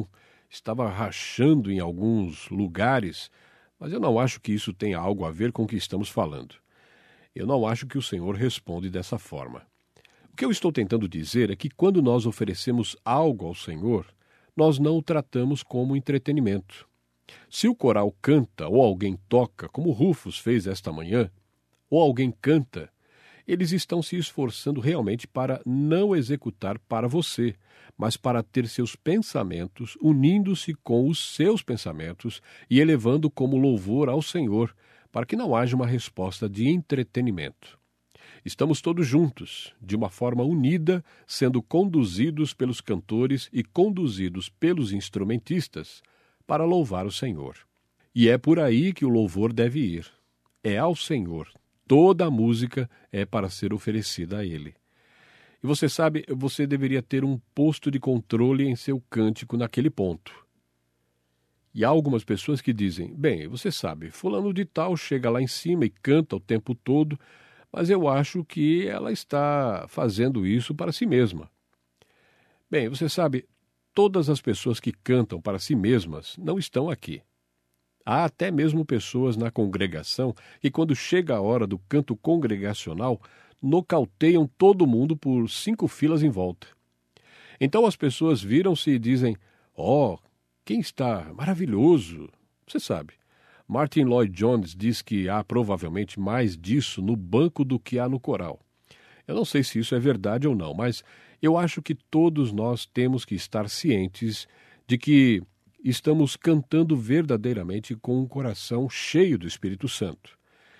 estava rachando em alguns lugares, mas eu não acho que isso tenha algo a ver com o que estamos falando. Eu não acho que o Senhor responde dessa forma. O que eu estou tentando dizer é que quando nós oferecemos algo ao Senhor, nós não o tratamos como entretenimento. Se o coral canta ou alguém toca, como Rufus fez esta manhã, ou alguém canta, eles estão se esforçando realmente para não executar para você, mas para ter seus pensamentos unindo-se com os seus pensamentos e elevando como louvor ao Senhor, para que não haja uma resposta de entretenimento. Estamos todos juntos, de uma forma unida, sendo conduzidos pelos cantores e conduzidos pelos instrumentistas para louvar o Senhor. E é por aí que o louvor deve ir. É ao Senhor. Toda a música é para ser oferecida a Ele. E você sabe, você deveria ter um posto de controle em seu cântico naquele ponto. E há algumas pessoas que dizem, bem, você sabe, fulano de tal chega lá em cima e canta o tempo todo, mas eu acho que ela está fazendo isso para si mesma. Bem, você sabe, todas as pessoas que cantam para si mesmas não estão aqui. Há até mesmo pessoas na congregação que, quando chega a hora do canto congregacional, nocauteiam todo mundo por cinco filas em volta. Então as pessoas viram-se e dizem, ó, oh, quem está? Maravilhoso! Você sabe, Martin Lloyd Jones diz que há provavelmente mais disso no banco do que há no coral. Eu não sei se isso é verdade ou não, mas eu acho que todos nós temos que estar cientes de que estamos cantando verdadeiramente com um coração cheio do Espírito Santo,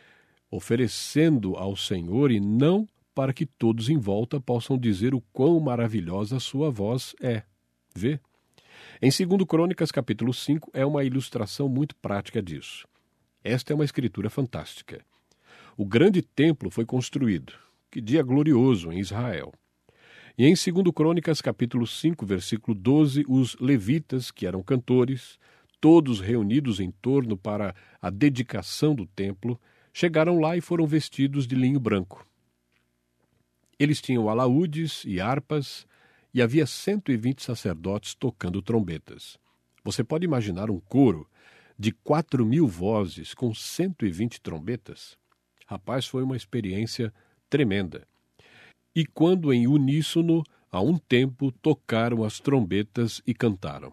oferecendo ao Senhor e não para que todos em volta possam dizer o quão maravilhosa a sua voz é. Vê? Em segundo Crônicas, capítulo cinco, é uma ilustração muito prática disso. Esta é uma escritura fantástica. O grande templo foi construído. Que dia glorioso em Israel. E em segundo Crônicas, capítulo cinco, versículo doze, os levitas, que eram cantores, todos reunidos em torno para a dedicação do templo, chegaram lá e foram vestidos de linho branco. Eles tinham alaúdes e harpas, e havia cento e vinte sacerdotes tocando trombetas. Você pode imaginar um coro de quatro mil vozes com cento e vinte trombetas? Rapaz, foi uma experiência tremenda. E quando em uníssono, a um tempo, tocaram as trombetas e cantaram.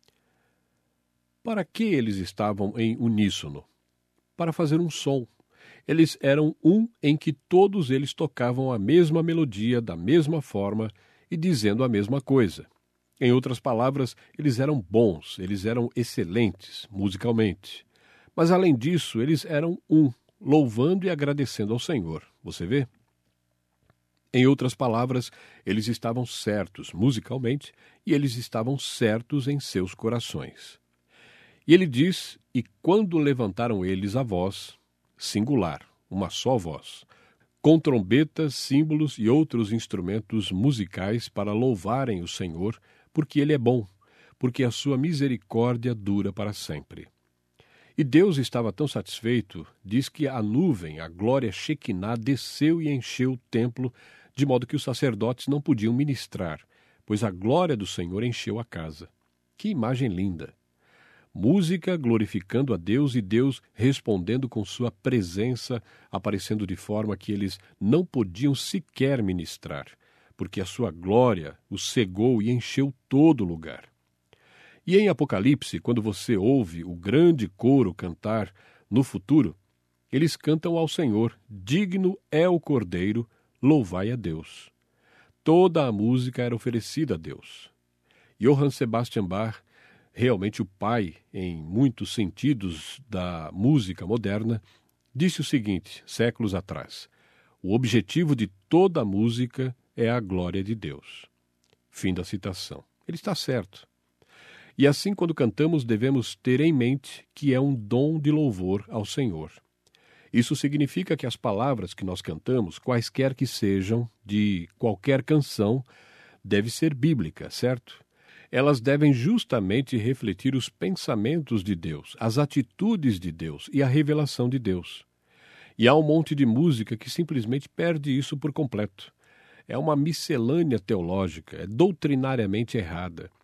Para que eles estavam em uníssono? Para fazer um som. Eles eram um em que todos eles tocavam a mesma melodia, da mesma forma e dizendo a mesma coisa. Em outras palavras, eles eram bons, eles eram excelentes musicalmente. Mas além disso, eles eram um, louvando e agradecendo ao Senhor. Você vê? Em outras palavras, eles estavam certos musicalmente e eles estavam certos em seus corações. E ele diz, e quando levantaram eles a voz, singular, uma só voz, com trombetas, símbolos e outros instrumentos musicais para louvarem o Senhor, porque Ele é bom, porque a sua misericórdia dura para sempre. E Deus estava tão satisfeito, diz que a nuvem, a glória Shekinah, desceu e encheu o templo, de modo que os sacerdotes não podiam ministrar, pois a glória do Senhor encheu a casa. Que imagem linda! Música glorificando a Deus e Deus respondendo com sua presença, aparecendo de forma que eles não podiam sequer ministrar, porque a sua glória os cegou e encheu todo o lugar. E em Apocalipse, quando você ouve o grande coro cantar no futuro, eles cantam ao Senhor, digno é o Cordeiro, louvai a Deus. Toda a música era oferecida a Deus. Johann Sebastian Bach, realmente o pai, em muitos sentidos, da música moderna, disse o seguinte, séculos atrás: o objetivo de toda a música é a glória de Deus. Fim da citação. Ele está certo. E assim, quando cantamos, devemos ter em mente que é um dom de louvor ao Senhor. Isso significa que as palavras que nós cantamos, quaisquer que sejam, de qualquer canção, deve ser bíblica, certo? Elas devem justamente refletir os pensamentos de Deus, as atitudes de Deus e a revelação de Deus. E há um monte de música que simplesmente perde isso por completo. É uma miscelânea teológica, é doutrinariamente errada.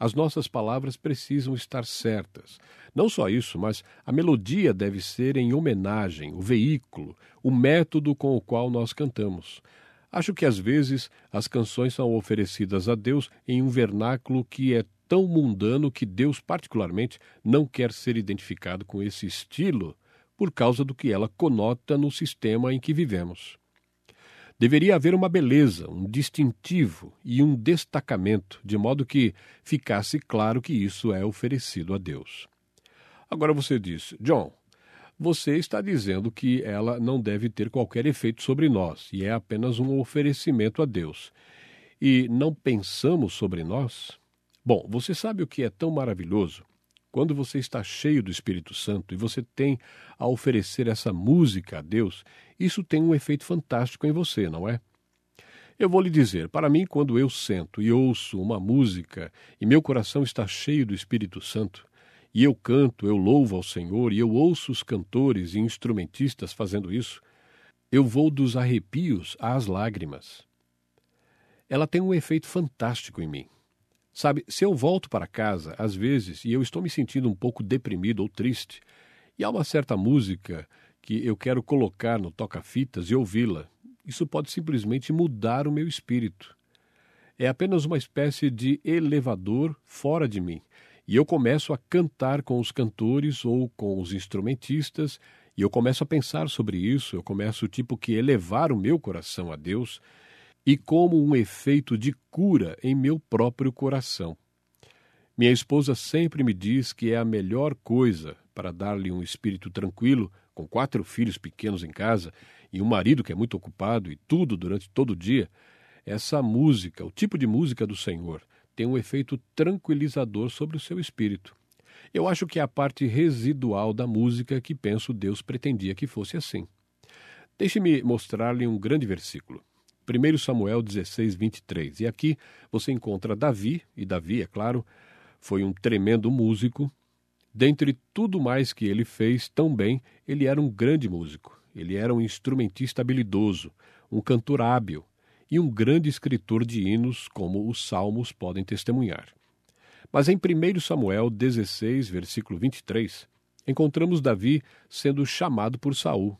As nossas palavras precisam estar certas. Não só isso, mas a melodia deve ser em homenagem, o veículo, o método com o qual nós cantamos. Acho que às vezes as canções são oferecidas a Deus em um vernáculo que é tão mundano que Deus particularmente não quer ser identificado com esse estilo por causa do que ela conota no sistema em que vivemos. Deveria haver uma beleza, um distintivo e um destacamento, de modo que ficasse claro que isso é oferecido a Deus. Agora você diz, John, você está dizendo que ela não deve ter qualquer efeito sobre nós e é apenas um oferecimento a Deus. E não pensamos sobre nós? Bom, você sabe o que é tão maravilhoso? Quando você está cheio do Espírito Santo e você tem a oferecer essa música a Deus, isso tem um efeito fantástico em você, não é? Eu vou lhe dizer, para mim, quando eu sento e ouço uma música e meu coração está cheio do Espírito Santo, e eu canto, eu louvo ao Senhor, e eu ouço os cantores e instrumentistas fazendo isso, eu vou dos arrepios às lágrimas. Ela tem um efeito fantástico em mim. Sabe, se eu volto para casa, às vezes, e eu estou me sentindo um pouco deprimido ou triste, e há uma certa música que eu quero colocar no toca-fitas e ouvi-la, isso pode simplesmente mudar o meu espírito. É apenas uma espécie de elevador fora de mim, e eu começo a cantar com os cantores ou com os instrumentistas, e eu começo a pensar sobre isso, eu começo tipo que elevar o meu coração a Deus, e como um efeito de cura em meu próprio coração. Minha esposa sempre me diz que é a melhor coisa para dar-lhe um espírito tranquilo, com quatro filhos pequenos em casa e um marido que é muito ocupado e tudo durante todo o dia. Essa música, o tipo de música do Senhor, tem um efeito tranquilizador sobre o seu espírito. Eu acho que é a parte residual da música que penso Deus pretendia que fosse assim. Deixe-me mostrar-lhe um grande versículo. primeiro Samuel dezesseis, vinte e três. E aqui você encontra Davi, e Davi, é claro, foi um tremendo músico. Dentre tudo mais que ele fez tão bem, ele era um grande músico. Ele era um instrumentista habilidoso, um cantor hábil e um grande escritor de hinos, como os Salmos podem testemunhar. Mas em primeiro Samuel dezesseis, versículo vinte e três, encontramos Davi sendo chamado por Saul.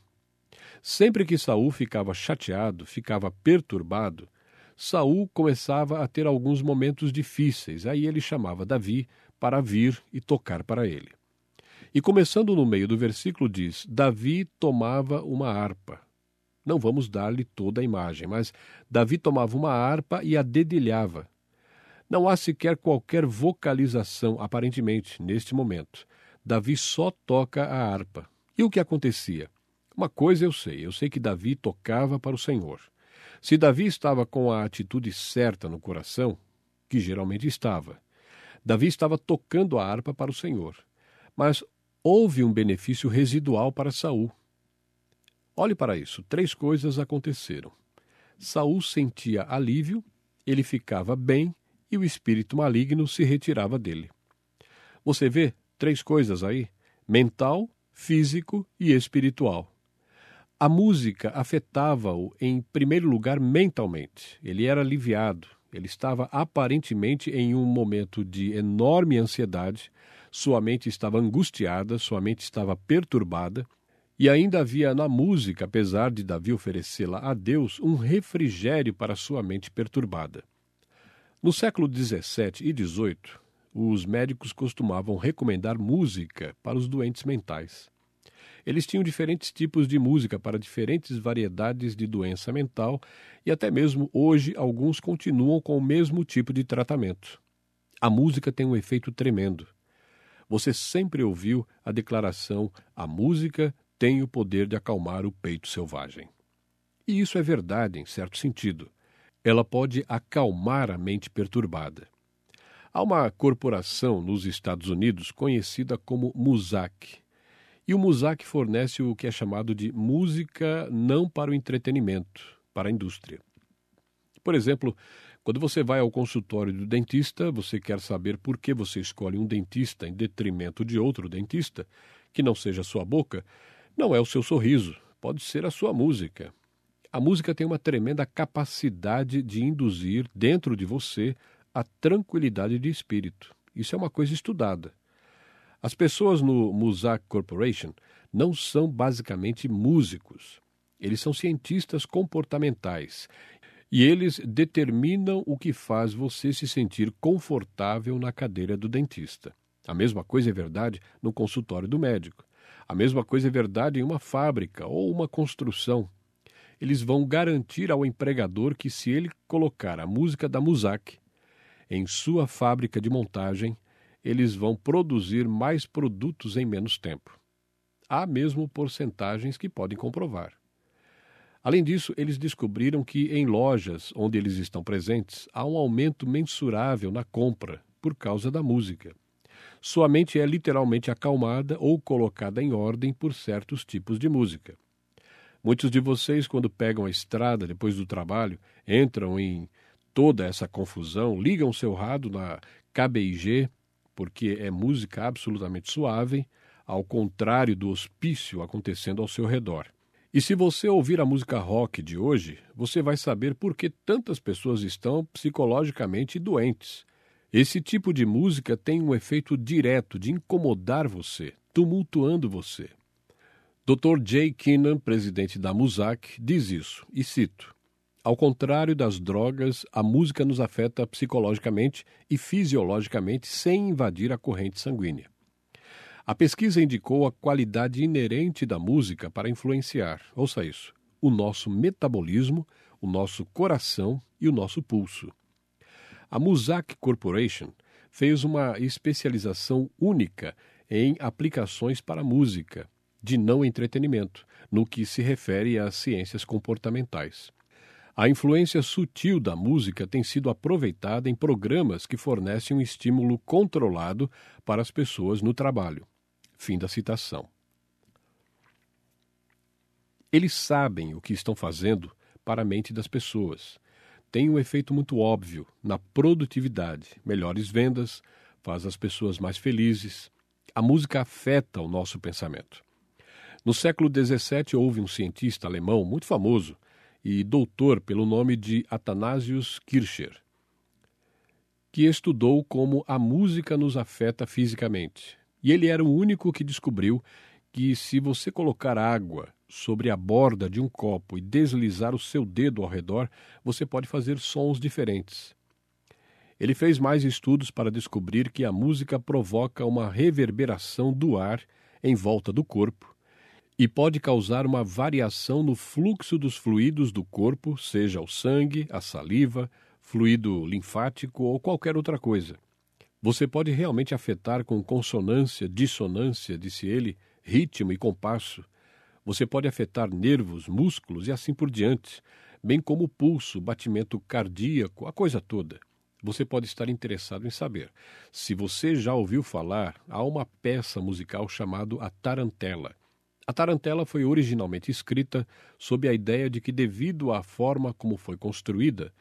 Sempre que Saul ficava chateado, ficava perturbado, Saul começava a ter alguns momentos difíceis. Aí ele chamava Davi para vir e tocar para ele. E começando no meio do versículo diz, Davi tomava uma harpa. Não vamos dar-lhe toda a imagem, mas Davi tomava uma harpa e a dedilhava. Não há sequer qualquer vocalização, aparentemente, neste momento. Davi só toca a harpa. E o que acontecia? Uma coisa eu sei, eu sei que Davi tocava para o Senhor. Se Davi estava com a atitude certa no coração, que geralmente estava, Davi estava tocando a harpa para o Senhor. Mas houve um benefício residual para Saul. Olhe para isso, três coisas aconteceram. Saul sentia alívio, ele ficava bem e o espírito maligno se retirava dele. Você vê três coisas aí? Mental, físico e espiritual. A música afetava-o, em primeiro lugar, mentalmente. Ele era aliviado. Ele estava aparentemente em um momento de enorme ansiedade. Sua mente estava angustiada, sua mente estava perturbada. E ainda havia na música, apesar de Davi oferecê-la a Deus, um refrigério para sua mente perturbada. No século dezessete e dezoito, os médicos costumavam recomendar música para os doentes mentais. Eles tinham diferentes tipos de música para diferentes variedades de doença mental e até mesmo hoje alguns continuam com o mesmo tipo de tratamento. A música tem um efeito tremendo. Você sempre ouviu a declaração: a música tem o poder de acalmar o peito selvagem. E isso é verdade em certo sentido. Ela pode acalmar a mente perturbada. Há uma corporação nos Estados Unidos conhecida como Muzak. E o Muzak fornece o que é chamado de música não para o entretenimento, para a indústria. Por exemplo, quando você vai ao consultório do dentista, você quer saber por que você escolhe um dentista em detrimento de outro dentista, que não seja a sua boca, não é o seu sorriso, pode ser a sua música. A música tem uma tremenda capacidade de induzir dentro de você a tranquilidade de espírito. Isso é uma coisa estudada. As pessoas no Muzak Corporation não são basicamente músicos. Eles são cientistas comportamentais. E eles determinam o que faz você se sentir confortável na cadeira do dentista. A mesma coisa é verdade no consultório do médico. A mesma coisa é verdade em uma fábrica ou uma construção. Eles vão garantir ao empregador que, se ele colocar a música da Muzak em sua fábrica de montagem, eles vão produzir mais produtos em menos tempo. Há mesmo porcentagens que podem comprovar. Além disso, eles descobriram que em lojas onde eles estão presentes há um aumento mensurável na compra por causa da música. Sua mente é literalmente acalmada ou colocada em ordem por certos tipos de música. Muitos de vocês, quando pegam a estrada depois do trabalho, entram em toda essa confusão, ligam seu rádio na K B I G, porque é música absolutamente suave, ao contrário do hospício acontecendo ao seu redor. E se você ouvir a música rock de hoje, você vai saber por que tantas pessoas estão psicologicamente doentes. Esse tipo de música tem um efeito direto de incomodar você, tumultuando você. doutor Jay Keenan, presidente da Muzak, diz isso, e cito: ao contrário das drogas, a música nos afeta psicologicamente e fisiologicamente sem invadir a corrente sanguínea. A pesquisa indicou a qualidade inerente da música para influenciar, ouça isso, o nosso metabolismo, o nosso coração e o nosso pulso. A Muzak Corporation fez uma especialização única em aplicações para música, de não entretenimento, no que se refere às ciências comportamentais. A influência sutil da música tem sido aproveitada em programas que fornecem um estímulo controlado para as pessoas no trabalho. Fim da citação. Eles sabem o que estão fazendo para a mente das pessoas. Tem um efeito muito óbvio na produtividade, melhores vendas, faz as pessoas mais felizes. A música afeta o nosso pensamento. No século dezessete houve um cientista alemão muito famoso e doutor pelo nome de Athanasius Kircher, que estudou como a música nos afeta fisicamente. E ele era o único que descobriu que, se você colocar água sobre a borda de um copo e deslizar o seu dedo ao redor, você pode fazer sons diferentes. Ele fez mais estudos para descobrir que a música provoca uma reverberação do ar em volta do corpo e pode causar uma variação no fluxo dos fluidos do corpo, seja o sangue, a saliva, fluido linfático ou qualquer outra coisa. Você pode realmente afetar com consonância, dissonância, disse ele, ritmo e compasso. Você pode afetar nervos, músculos e assim por diante, bem como o pulso, batimento cardíaco, a coisa toda. Você pode estar interessado em saber. Se você já ouviu falar, há uma peça musical chamada A Tarantela. A tarantela foi originalmente escrita sob a ideia de que, devido à forma como foi construída,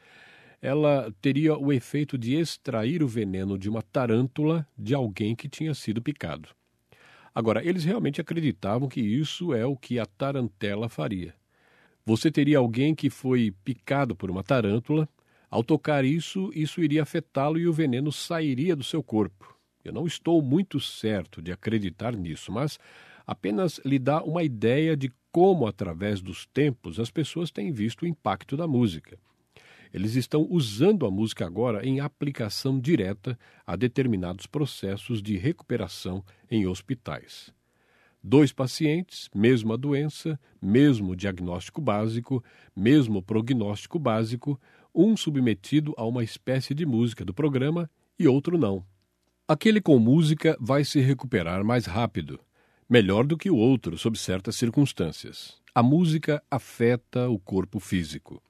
ela teria o efeito de extrair o veneno de uma tarântula de alguém que tinha sido picado. Agora, eles realmente acreditavam que isso é o que a tarantela faria. Você teria alguém que foi picado por uma tarântula, ao tocar isso, isso iria afetá-lo e o veneno sairia do seu corpo. Eu não estou muito certo de acreditar nisso, mas apenas lhe dá uma ideia de como, através dos tempos, as pessoas têm visto o impacto da música. Eles estão usando a música agora em aplicação direta a determinados processos de recuperação em hospitais. Dois pacientes, mesma doença, mesmo diagnóstico básico, mesmo prognóstico básico, um submetido a uma espécie de música do programa e outro não. Aquele com música vai se recuperar mais rápido, melhor do que o outro sob certas circunstâncias. A música afeta o corpo físico.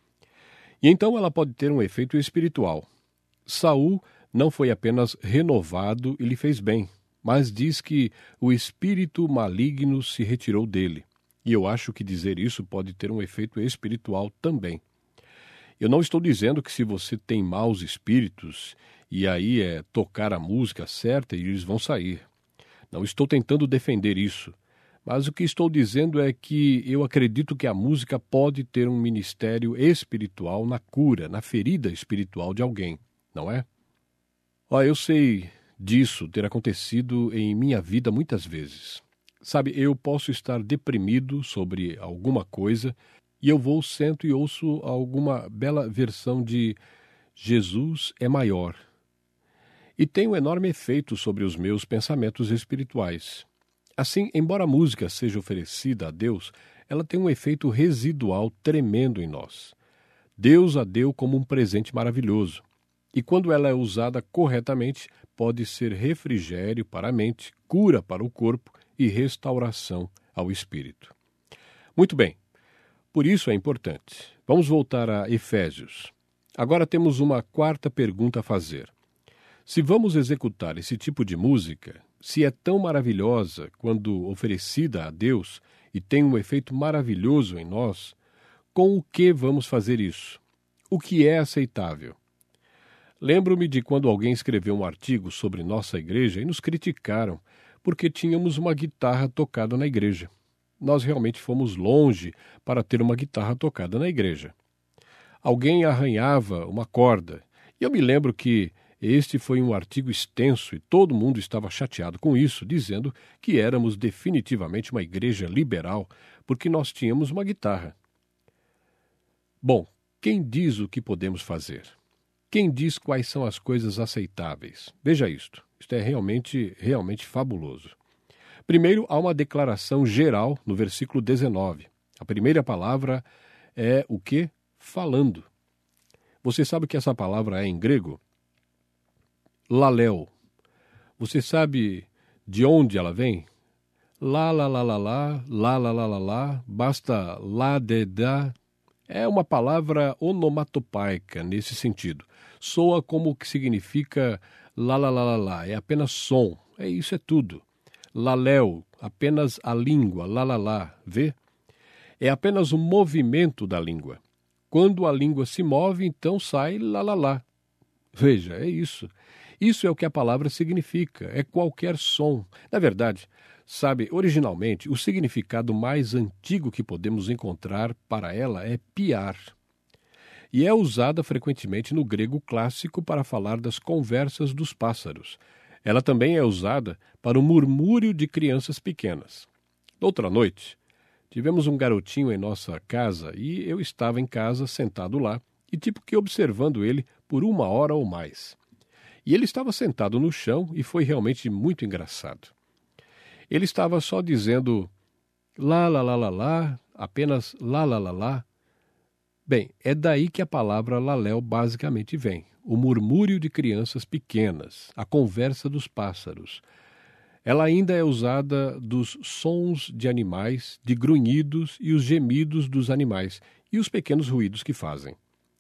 E então ela pode ter um efeito espiritual. Saul não foi apenas renovado e lhe fez bem, mas diz que o espírito maligno se retirou dele. E eu acho que dizer isso pode ter um efeito espiritual também. Eu não estou dizendo que se você tem maus espíritos, e aí é tocar a música certa e eles vão sair. Não estou tentando defender isso. Mas o que estou dizendo é que eu acredito que a música pode ter um ministério espiritual na cura, na ferida espiritual de alguém, não é? Ó, eu sei disso ter acontecido em minha vida muitas vezes. Sabe, eu posso estar deprimido sobre alguma coisa e eu vou, sento e ouço alguma bela versão de Jesus é maior. E tem um enorme efeito sobre os meus pensamentos espirituais. Assim, embora a música seja oferecida a Deus, ela tem um efeito residual tremendo em nós. Deus a deu como um presente maravilhoso. E quando ela é usada corretamente, pode ser refrigério para a mente, cura para o corpo e restauração ao espírito. Muito bem, por isso é importante. Vamos voltar a Efésios. Agora temos uma quarta pergunta a fazer. Se vamos executar esse tipo de música, se é tão maravilhosa quando oferecida a Deus e tem um efeito maravilhoso em nós, com o que vamos fazer isso? O que é aceitável? Lembro-me de quando alguém escreveu um artigo sobre nossa igreja e nos criticaram porque tínhamos uma guitarra tocada na igreja. Nós realmente fomos longe para ter uma guitarra tocada na igreja. Alguém arranhava uma corda, e eu me lembro que este foi um artigo extenso e todo mundo estava chateado com isso, dizendo que éramos definitivamente uma igreja liberal porque nós tínhamos uma guitarra. Bom, quem diz o que podemos fazer? Quem diz quais são as coisas aceitáveis? Veja isto. Isto é realmente, realmente fabuloso. Primeiro, há uma declaração geral no versículo dezenove. A primeira palavra é o quê? Falando. Você sabe o que essa palavra é em grego? Lalel. Você sabe de onde ela vem? Lá, lá, lá, lá, lá, lá, lá, lá, lá, lá, basta lá, de, da. É uma palavra onomatopaica nesse sentido. Soa como que significa lá, lá, lá, lá, lá. É apenas som. É isso, é tudo. Laléu, apenas a língua, lá, lá, lá. Vê? É apenas o movimento da língua. Quando a língua se move, então sai lá, lá, lá. Veja, é isso. Isso é o que a palavra significa. É qualquer som. Na verdade, sabe, originalmente, o significado mais antigo que podemos encontrar para ela é piar. E é usada frequentemente no grego clássico para falar das conversas dos pássaros. Ela também é usada para o murmúrio de crianças pequenas. Outra noite, tivemos um garotinho em nossa casa e eu estava em casa sentado lá e tipo que observando ele por uma hora ou mais. E ele estava sentado no chão e foi realmente muito engraçado. Ele estava só dizendo lá, lá, lá, lá, lá, apenas lá, lá, lá, lá. Bem, é daí que a palavra laléu basicamente vem. O murmúrio de crianças pequenas, a conversa dos pássaros. Ela ainda é usada dos sons de animais, de grunhidos e os gemidos dos animais e os pequenos ruídos que fazem.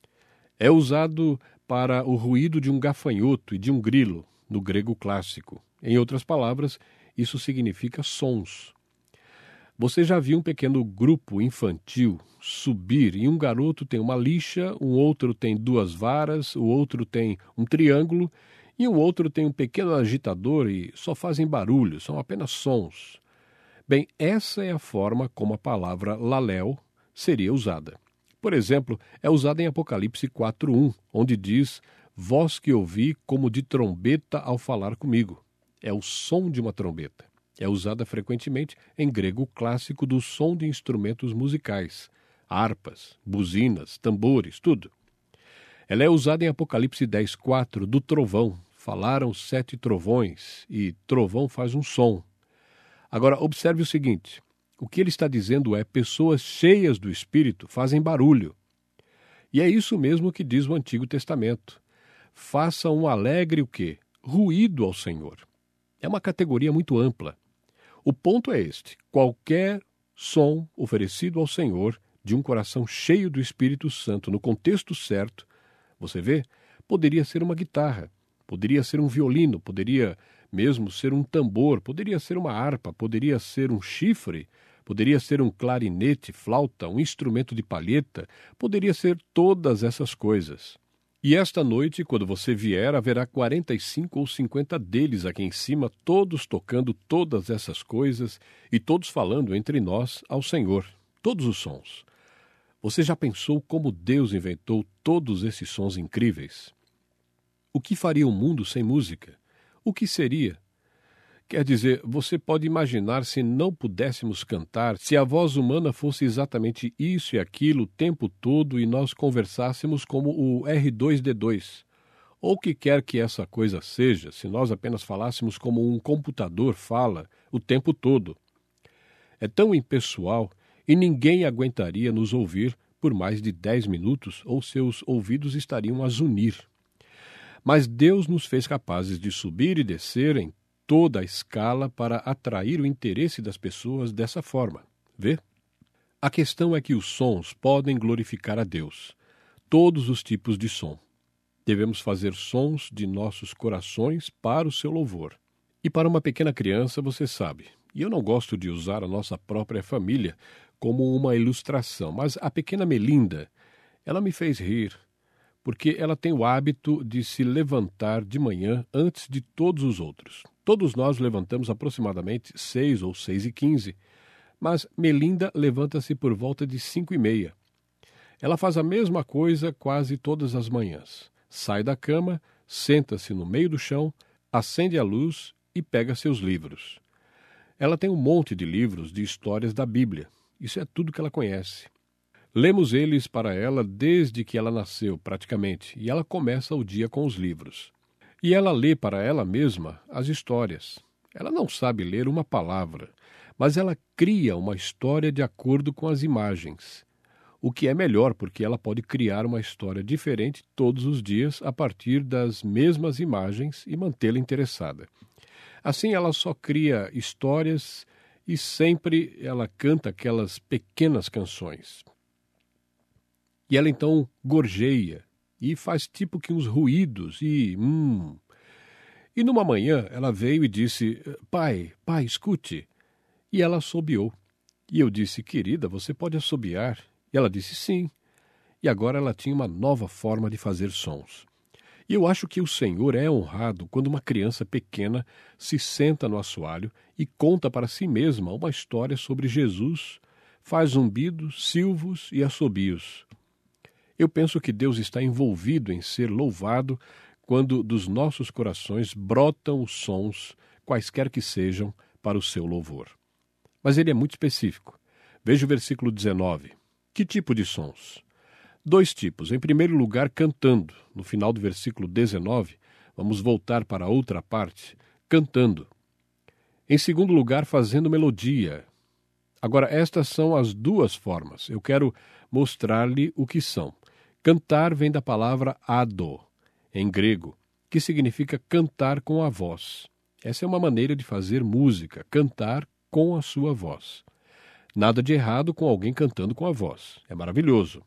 É usado para o ruído de um gafanhoto e de um grilo, no grego clássico. Em outras palavras, isso significa sons. Você já viu um pequeno grupo infantil subir e um garoto tem uma lixa, um outro tem duas varas, o outro tem um triângulo e o outro tem um pequeno agitador e só fazem barulho, são apenas sons. Bem, essa é a forma como a palavra laléu seria usada. Por exemplo, é usada em Apocalipse quatro um, onde diz, voz que ouvi como de trombeta ao falar comigo. É o som de uma trombeta. É usada frequentemente em grego clássico do som de instrumentos musicais, harpas, buzinas, tambores, tudo. Ela é usada em Apocalipse dez quatro, do trovão. Falaram sete trovões e trovão faz um som. Agora, observe o seguinte. O que ele está dizendo é pessoas cheias do Espírito fazem barulho. E é isso mesmo que diz o Antigo Testamento. Faça um alegre o quê? Ruído ao Senhor. É uma categoria muito ampla. O ponto é este. Qualquer som oferecido ao Senhor de um coração cheio do Espírito Santo no contexto certo, você vê, poderia ser uma guitarra, poderia ser um violino, poderia mesmo ser um tambor, poderia ser uma harpa, poderia ser um chifre, poderia ser um clarinete, flauta, um instrumento de palheta, poderia ser todas essas coisas. E esta noite, quando você vier, haverá quarenta e cinco ou cinquenta deles aqui em cima, todos tocando todas essas coisas e todos falando entre nós ao Senhor, todos os sons. Você já pensou como Deus inventou todos esses sons incríveis? O que faria o mundo sem música? O que seria? Quer dizer, você pode imaginar se não pudéssemos cantar, se a voz humana fosse exatamente isso e aquilo o tempo todo e nós conversássemos como o R dois D dois. Ou o que quer que essa coisa seja, se nós apenas falássemos como um computador fala o tempo todo. É tão impessoal e ninguém aguentaria nos ouvir por mais de dez minutos ou seus ouvidos estariam a zunir. Mas Deus nos fez capazes de subir e descer em toda a escala para atrair o interesse das pessoas dessa forma. Vê? A questão é que os sons podem glorificar a Deus. Todos os tipos de som. Devemos fazer sons de nossos corações para o seu louvor. E para uma pequena criança, você sabe, e eu não gosto de usar a nossa própria família como uma ilustração, mas a pequena Melinda, ela me fez rir, porque ela tem o hábito de se levantar de manhã antes de todos os outros. Todos nós levantamos aproximadamente seis ou seis e quinze, mas Melinda levanta-se por volta de cinco e meia. Ela faz a mesma coisa quase todas as manhãs. Sai da cama, senta-se no meio do chão, acende a luz e pega seus livros. Ela tem um monte de livros de histórias da Bíblia. Isso é tudo que ela conhece. Lemos eles para ela desde que ela nasceu, praticamente, e ela começa o dia com os livros. E ela lê para ela mesma as histórias. Ela não sabe ler uma palavra, mas ela cria uma história de acordo com as imagens. O que é melhor, porque ela pode criar uma história diferente todos os dias a partir das mesmas imagens e mantê-la interessada. Assim, ela só cria histórias e sempre ela canta aquelas pequenas canções. E ela então gorjeia e faz tipo que uns ruídos e... hum. E numa manhã ela veio e disse, pai, pai, escute. E ela assobiou. E eu disse, querida, você pode assobiar? E ela disse, sim. E agora ela tinha uma nova forma de fazer sons. E eu acho que o Senhor é honrado quando uma criança pequena se senta no assoalho e conta para si mesma uma história sobre Jesus, faz zumbidos, silvos e assobios. Eu penso que Deus está envolvido em ser louvado quando dos nossos corações brotam os sons, quaisquer que sejam, para o seu louvor. Mas ele é muito específico. Veja o versículo dezenove. Que tipo de sons? Dois tipos. Em primeiro lugar, cantando. No final do versículo dezenove, vamos voltar para a outra parte, cantando. Em segundo lugar, fazendo melodia. Agora, estas são as duas formas. Eu quero mostrar-lhe o que são. Cantar vem da palavra ado, em grego, que significa cantar com a voz. Essa é uma maneira de fazer música, cantar com a sua voz. Nada de errado com alguém cantando com a voz. É maravilhoso.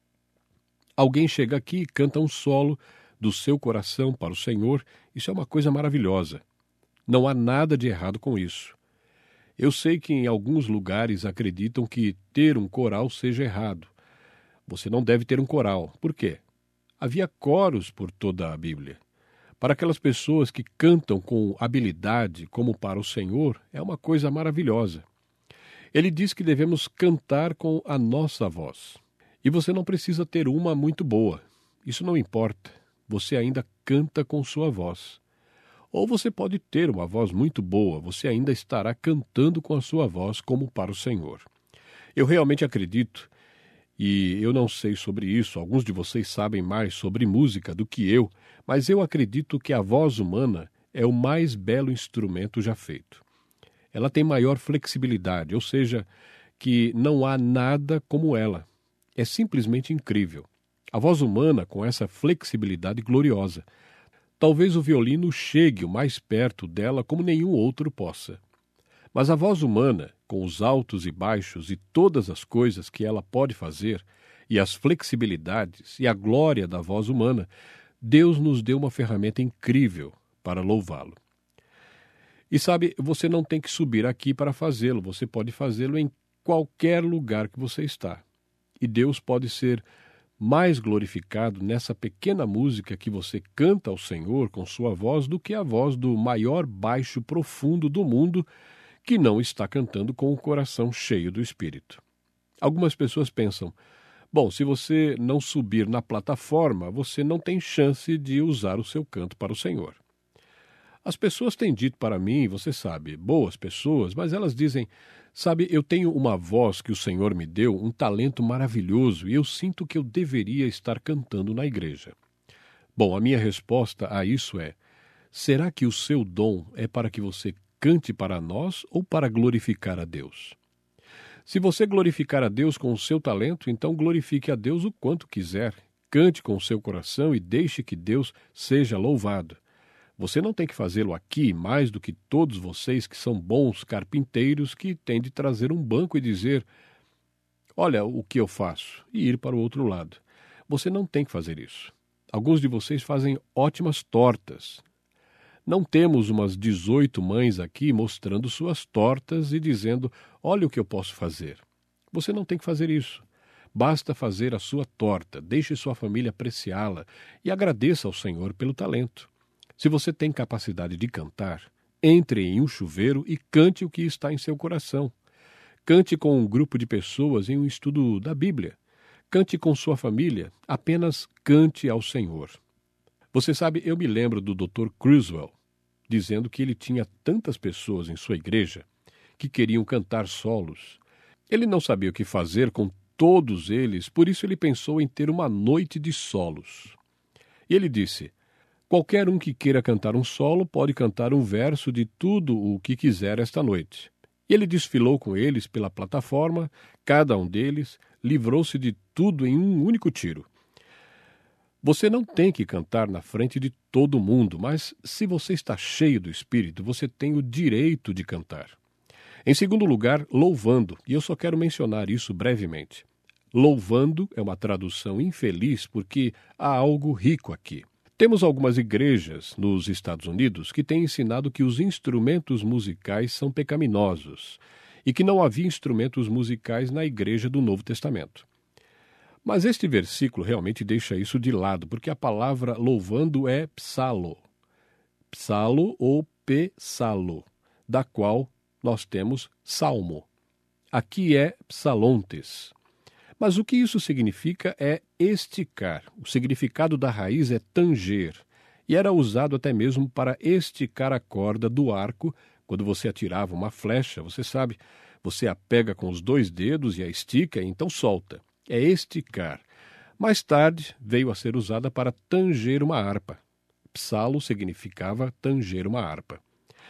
Alguém chega aqui e canta um solo do seu coração para o Senhor. Isso é uma coisa maravilhosa. Não há nada de errado com isso. Eu sei que em alguns lugares acreditam que ter um coral seja errado. Você não deve ter um coral. Por quê? Havia coros por toda a Bíblia. Para aquelas pessoas que cantam com habilidade, como para o Senhor, é uma coisa maravilhosa. Ele diz que devemos cantar com a nossa voz. E você não precisa ter uma muito boa. Isso não importa. Você ainda canta com sua voz. Ou você pode ter uma voz muito boa, você ainda estará cantando com a sua voz como para o Senhor. Eu realmente acredito, e eu não sei sobre isso, alguns de vocês sabem mais sobre música do que eu, mas eu acredito que a voz humana é o mais belo instrumento já feito. Ela tem maior flexibilidade, ou seja, que não há nada como ela. É simplesmente incrível. A voz humana com essa flexibilidade gloriosa. Talvez o violino chegue o mais perto dela como nenhum outro possa. Mas a voz humana, com os altos e baixos e todas as coisas que ela pode fazer, e as flexibilidades e a glória da voz humana, Deus nos deu uma ferramenta incrível para louvá-lo. E sabe, você não tem que subir aqui para fazê-lo, você pode fazê-lo em qualquer lugar que você está. E Deus pode ser mais glorificado nessa pequena música que você canta ao Senhor com sua voz do que a voz do maior baixo profundo do mundo que não está cantando com o coração cheio do Espírito. Algumas pessoas pensam, Bom, se você não subir na plataforma, você não tem chance de usar o seu canto para o Senhor. As pessoas têm dito para mim, você sabe, boas pessoas, mas elas dizem, sabe, eu tenho uma voz que o Senhor me deu, um talento maravilhoso, e eu sinto que eu deveria estar cantando na igreja. Bom, a minha resposta a isso é, será que o seu dom é para que você cante para nós ou para glorificar a Deus? Se você glorificar a Deus com o seu talento, então glorifique a Deus o quanto quiser. Cante com o seu coração e deixe que Deus seja louvado. Você não tem que fazê-lo aqui mais do que todos vocês que são bons carpinteiros que têm de trazer um banco e dizer, olha o que eu faço, e ir para o outro lado. Você não tem que fazer isso. Alguns de vocês fazem ótimas tortas. Não temos umas dezoito mães aqui mostrando suas tortas e dizendo, olha o que eu posso fazer. Você não tem que fazer isso. Basta fazer a sua torta, deixe sua família apreciá-la e agradeça ao Senhor pelo talento. Se você tem capacidade de cantar, entre em um chuveiro e cante o que está em seu coração. Cante com um grupo de pessoas em um estudo da Bíblia. Cante com sua família, apenas cante ao Senhor. Você sabe, eu me lembro do doutor Criswell, dizendo que ele tinha tantas pessoas em sua igreja que queriam cantar solos. Ele não sabia o que fazer com todos eles, por isso ele pensou em ter uma noite de solos. E ele disse, qualquer um que queira cantar um solo pode cantar um verso de tudo o que quiser esta noite. E ele desfilou com eles pela plataforma, cada um deles livrou-se de tudo em um único tiro. Você não tem que cantar na frente de todo mundo, mas se você está cheio do Espírito, você tem o direito de cantar. Em segundo lugar, louvando, e eu só quero mencionar isso brevemente. Louvando é uma tradução infeliz porque há algo rico aqui. Temos algumas igrejas nos Estados Unidos que têm ensinado que os instrumentos musicais são pecaminosos e que não havia instrumentos musicais na igreja do Novo Testamento. Mas este versículo realmente deixa isso de lado, porque a palavra louvando é psalo, psalo ou psalo, da qual nós temos salmo. Aqui é psalontes. Mas o que isso significa é esticar. O significado da raiz é tanger, e era usado até mesmo para esticar a corda do arco. Quando você atirava uma flecha, você sabe, você a pega com os dois dedos e a estica, e então solta. É esticar. Mais tarde, veio a ser usada para tanger uma harpa. Psalo significava tanger uma harpa.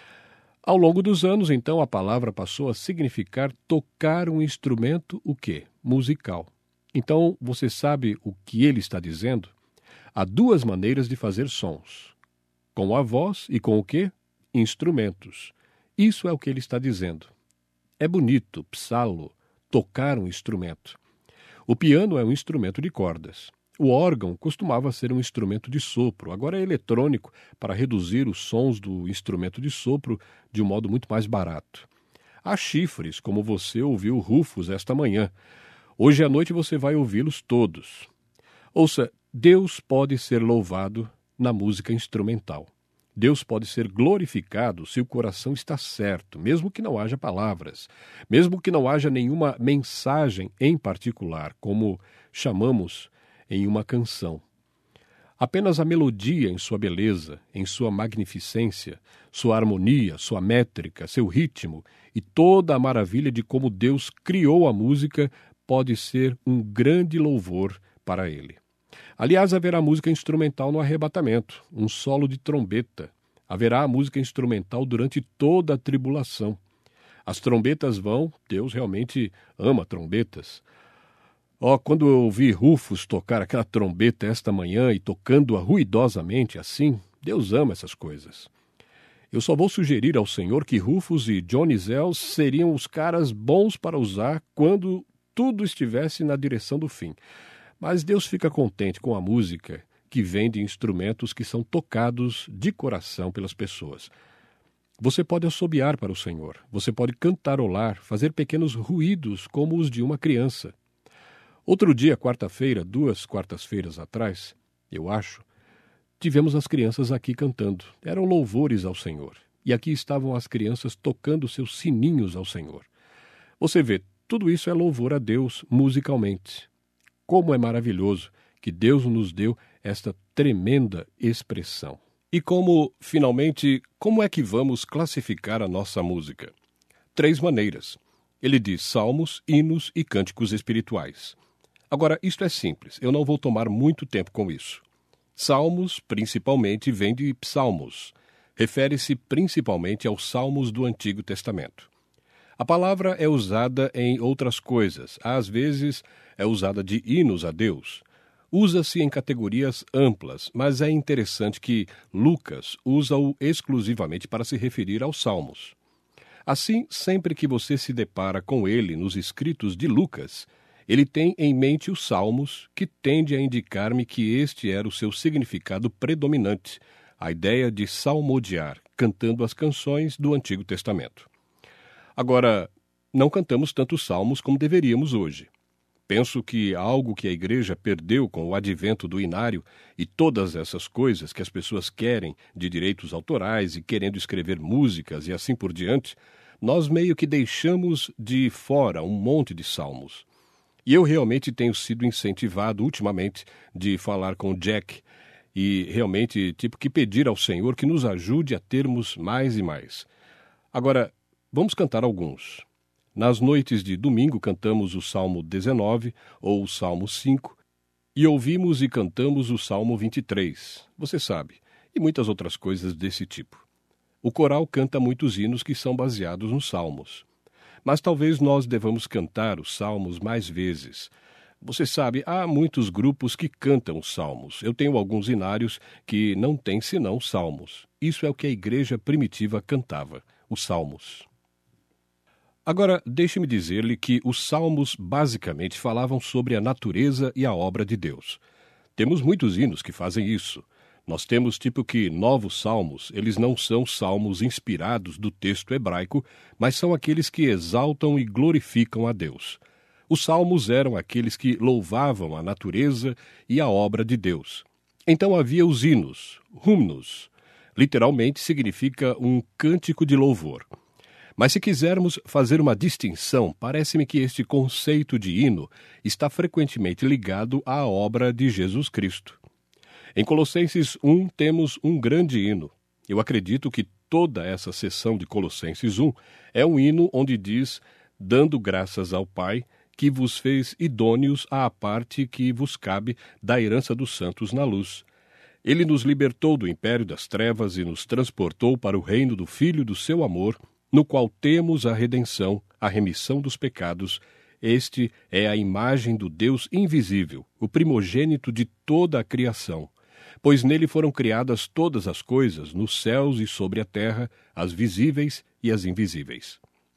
Ao longo dos anos, então, a palavra passou a significar tocar um instrumento, o quê? Musical. Então, você sabe o que ele está dizendo? Há duas maneiras de fazer sons. Com a voz e com o quê? Instrumentos. Isso é o que ele está dizendo. É bonito, psalo, tocar um instrumento. O piano é um instrumento de cordas. O órgão costumava ser um instrumento de sopro, agora é eletrônico para reduzir os sons do instrumento de sopro de um modo muito mais barato. Há chifres, como você ouviu Rufus esta manhã. Hoje à noite você vai ouvi-los todos. Ouça, Deus pode ser louvado na música instrumental. Deus pode ser glorificado se o coração está certo, mesmo que não haja palavras, mesmo que não haja nenhuma mensagem em particular, como chamamos em uma canção. Apenas a melodia em sua beleza, em sua magnificência, sua harmonia, sua métrica, seu ritmo e toda a maravilha de como Deus criou a música pode ser um grande louvor para ele. Aliás, haverá música instrumental no arrebatamento, um solo de trombeta. Haverá música instrumental durante toda a tribulação. As trombetas vão, Deus realmente ama trombetas. Oh, quando eu ouvi Rufus tocar aquela trombeta esta manhã e tocando-a ruidosamente assim, Deus ama essas coisas. Eu só vou sugerir ao Senhor que Rufus e Johnny Zell seriam os caras bons para usar quando tudo estivesse na direção do fim. Mas Deus fica contente com a música que vem de instrumentos que são tocados de coração pelas pessoas. Você pode assobiar para o Senhor, você pode cantarolar, fazer pequenos ruídos como os de uma criança. Outro dia, quarta-feira, duas quartas-feiras atrás, eu acho, tivemos as crianças aqui cantando. Eram louvores ao Senhor. E aqui estavam as crianças tocando seus sininhos ao Senhor. Você vê, tudo isso é louvor a Deus musicalmente. Como é maravilhoso que Deus nos deu esta tremenda expressão. E como, finalmente, como é que vamos classificar a nossa música? Três maneiras. Ele diz salmos, hinos e cânticos espirituais. Agora, isto é simples, eu não vou tomar muito tempo com isso. Salmos, principalmente, vem de psalmos. Refere-se principalmente aos salmos do Antigo Testamento. A palavra é usada em outras coisas, às vezes é usada de hinos a Deus. Usa-se em categorias amplas, mas é interessante que Lucas usa-o exclusivamente para se referir aos salmos. Assim, sempre que você se depara com ele nos escritos de Lucas, ele tem em mente os salmos, que tende a indicar-me que este era o seu significado predominante, a ideia de salmodiar, cantando as canções do Antigo Testamento. Agora, não cantamos tantos salmos como deveríamos hoje. Penso que algo que a igreja perdeu com o advento do inário e todas essas coisas que as pessoas querem de direitos autorais e querendo escrever músicas e assim por diante, nós meio que deixamos de fora um monte de salmos. E eu realmente tenho sido incentivado ultimamente de falar com o Jack e realmente tipo que pedir ao Senhor que nos ajude a termos mais e mais. Agora, vamos cantar alguns. Nas noites de domingo cantamos o Salmo dezenove ou o Salmo cinco e ouvimos e cantamos o Salmo vinte e três, você sabe, e muitas outras coisas desse tipo. O coral canta muitos hinos que são baseados nos salmos. Mas talvez nós devamos cantar os salmos mais vezes. Você sabe, há muitos grupos que cantam os salmos. Eu tenho alguns inários que não têm senão salmos. Isso é o que a igreja primitiva cantava, os salmos. Agora, deixe-me dizer-lhe que os salmos basicamente falavam sobre a natureza e a obra de Deus. Temos muitos hinos que fazem isso. Nós temos tipo que novos salmos, eles não são salmos inspirados do texto hebraico, mas são aqueles que exaltam e glorificam a Deus. Os salmos eram aqueles que louvavam a natureza e a obra de Deus. Então havia os hinos, humnos. Literalmente significa um cântico de louvor. Mas se quisermos fazer uma distinção, parece-me que este conceito de hino está frequentemente ligado à obra de Jesus Cristo. Em Colossenses um temos um grande hino. Eu acredito que toda essa seção de Colossenses um é um hino onde diz, dando graças ao Pai, que vos fez idôneos à parte que vos cabe da herança dos santos na luz. Ele nos libertou do império das trevas e nos transportou para o reino do Filho do seu amor, no qual temos a redenção, a remissão dos pecados. Este é a imagem do Deus invisível, o primogênito de toda a criação. Pois nele foram criadas todas as coisas, nos céus e sobre a terra, as visíveis e as invisíveis.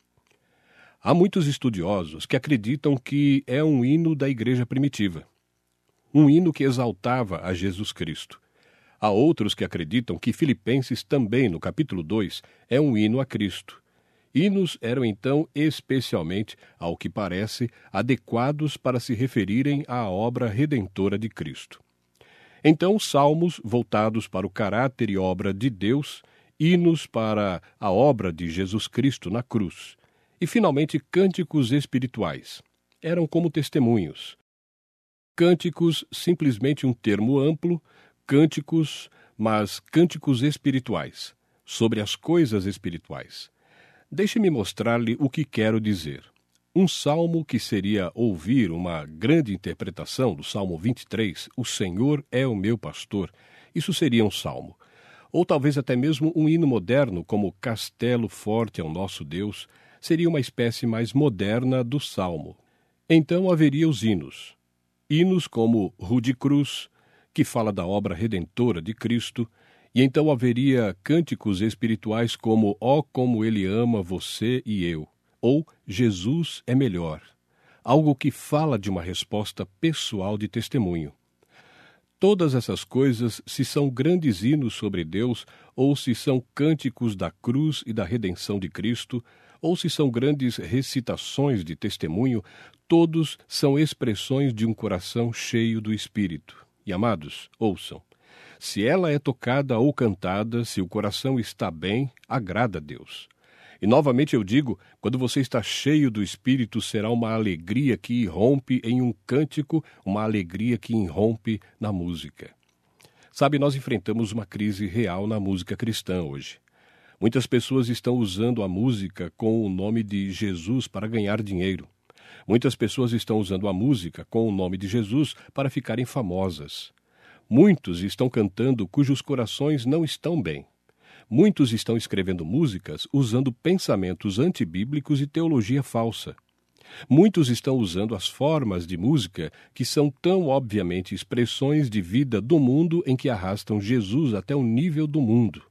Há muitos estudiosos que acreditam que é um hino da igreja primitiva, um hino que exaltava a Jesus Cristo. Há outros que acreditam que Filipenses também, no capítulo dois, é um hino a Cristo. Hinos eram então, especialmente, ao que parece, adequados para se referirem à obra redentora de Cristo. Então, salmos voltados para o caráter e obra de Deus, hinos para a obra de Jesus Cristo na cruz, e, finalmente, cânticos espirituais. Eram como testemunhos. Cânticos, simplesmente um termo amplo, cânticos, mas cânticos espirituais, sobre as coisas espirituais. Deixe-me mostrar-lhe o que quero dizer. Um salmo que seria ouvir uma grande interpretação do Salmo vinte e três, o Senhor é o meu pastor, isso seria um salmo. Ou talvez até mesmo um hino moderno, como Castelo Forte é o Nosso Deus, seria uma espécie mais moderna do salmo. Então haveria os hinos. Hinos como Rude Cruz, que fala da obra redentora de Cristo, e então haveria cânticos espirituais como Ó como Ele ama você e eu, ou Jesus é melhor, algo que fala de uma resposta pessoal de testemunho. Todas essas coisas, se são grandes hinos sobre Deus, ou se são cânticos da cruz e da redenção de Cristo, ou se são grandes recitações de testemunho, todos são expressões de um coração cheio do Espírito. E, amados, ouçam. Se ela é tocada ou cantada, se o coração está bem, agrada a Deus. E novamente eu digo, quando você está cheio do Espírito, será uma alegria que irrompe em um cântico, uma alegria que irrompe na música. Sabe, nós enfrentamos uma crise real na música cristã hoje. Muitas pessoas estão usando a música com o nome de Jesus para ganhar dinheiro. Muitas pessoas estão usando a música com o nome de Jesus para ficarem famosas. Muitos estão cantando cujos corações não estão bem. Muitos estão escrevendo músicas usando pensamentos antibíblicos e teologia falsa. Muitos estão usando as formas de música que são tão obviamente expressões de vida do mundo em que arrastam Jesus até o nível do mundo.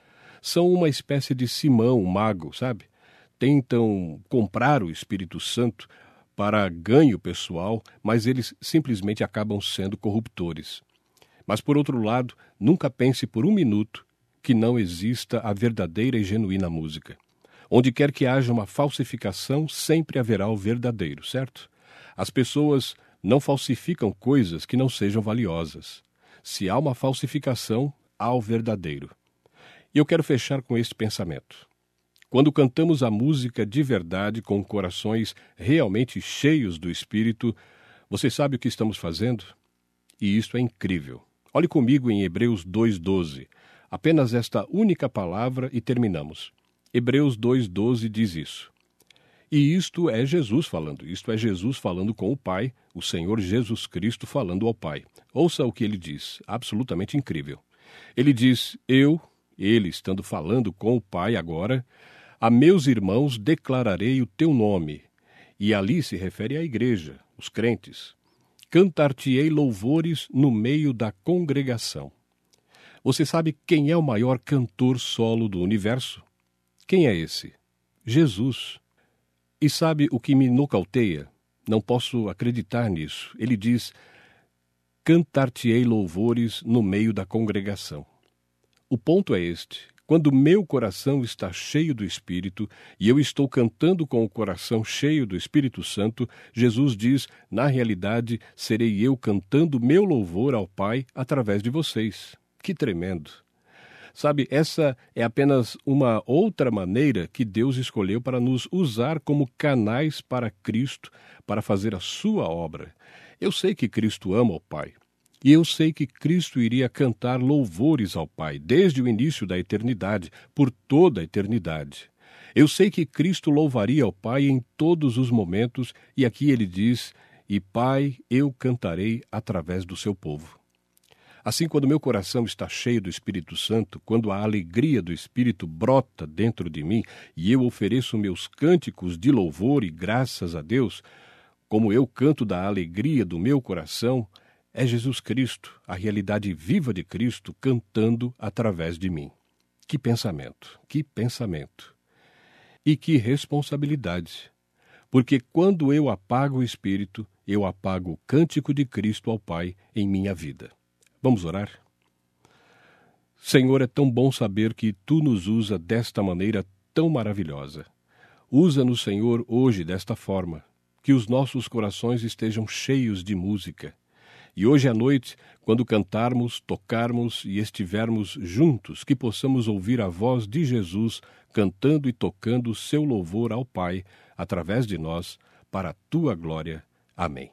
São uma espécie de Simão, mago, sabe? Tentam comprar o Espírito Santo para ganho pessoal, mas eles simplesmente acabam sendo corruptores. Mas, por outro lado, nunca pense por um minuto que não exista a verdadeira e genuína música. Onde quer que haja uma falsificação, sempre haverá o verdadeiro, certo? As pessoas não falsificam coisas que não sejam valiosas. Se há uma falsificação, há o verdadeiro. E eu quero fechar com este pensamento. Quando cantamos a música de verdade, com corações realmente cheios do Espírito, você sabe o que estamos fazendo? E isto é incrível. Olhe comigo em Hebreus dois, doze. Apenas esta única palavra e terminamos. Hebreus dois, doze diz isso. E isto é Jesus falando. Isto é Jesus falando com o Pai, o Senhor Jesus Cristo falando ao Pai. Ouça o que ele diz. Absolutamente incrível. Ele diz, eu, ele estando falando com o Pai agora, a meus irmãos declararei o teu nome. E ali se refere à igreja, os crentes. Cantar-te-ei louvores no meio da congregação. Você sabe quem é o maior cantor solo do universo? Quem é esse? Jesus. E sabe o que me nocauteia? Não posso acreditar nisso. Ele diz, cantar-te-ei louvores no meio da congregação. O ponto é este. Quando meu coração está cheio do Espírito e eu estou cantando com o coração cheio do Espírito Santo, Jesus diz, na realidade, serei eu cantando meu louvor ao Pai através de vocês. Que tremendo! Sabe, essa é apenas uma outra maneira que Deus escolheu para nos usar como canais para Cristo, para fazer a sua obra. Eu sei que Cristo ama o Pai. E eu sei que Cristo iria cantar louvores ao Pai, desde o início da eternidade, por toda a eternidade. Eu sei que Cristo louvaria ao Pai em todos os momentos, e aqui ele diz, e Pai, eu cantarei através do seu povo. Assim, quando meu coração está cheio do Espírito Santo, quando a alegria do Espírito brota dentro de mim, e eu ofereço meus cânticos de louvor e graças a Deus, como eu canto da alegria do meu coração, é Jesus Cristo, a realidade viva de Cristo, cantando através de mim. Que pensamento, que pensamento. E que responsabilidade. Porque quando eu apago o Espírito, eu apago o cântico de Cristo ao Pai em minha vida. Vamos orar? Senhor, é tão bom saber que Tu nos usa desta maneira tão maravilhosa. Usa-nos, Senhor, hoje desta forma, que os nossos corações estejam cheios de música. E hoje à noite, quando cantarmos, tocarmos e estivermos juntos, que possamos ouvir a voz de Jesus cantando e tocando o seu louvor ao Pai, através de nós, para a Tua glória. Amém.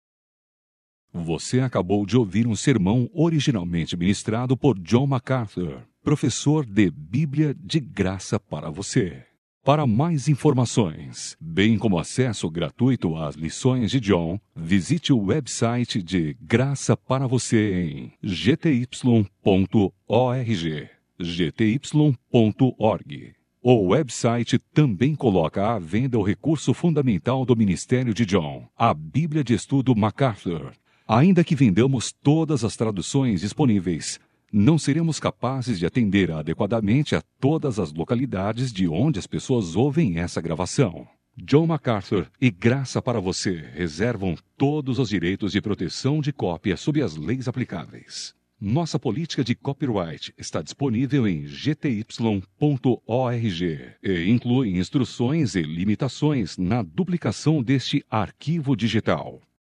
Você acabou de ouvir um sermão originalmente ministrado por John MacArthur, professor de Bíblia de graça para você. Para mais informações, bem como acesso gratuito às lições de John, visite o website de Graça para Você em g t y ponto org, g t y ponto org. O website também coloca à venda o recurso fundamental do ministério de John, a Bíblia de Estudo MacArthur. Ainda que vendamos todas as traduções disponíveis, não seremos capazes de atender adequadamente a todas as localidades de onde as pessoas ouvem essa gravação. John MacArthur e Graça para Você reservam todos os direitos de proteção de cópia sob as leis aplicáveis. Nossa política de copyright está disponível em g t y ponto org e inclui instruções e limitações na duplicação deste arquivo digital.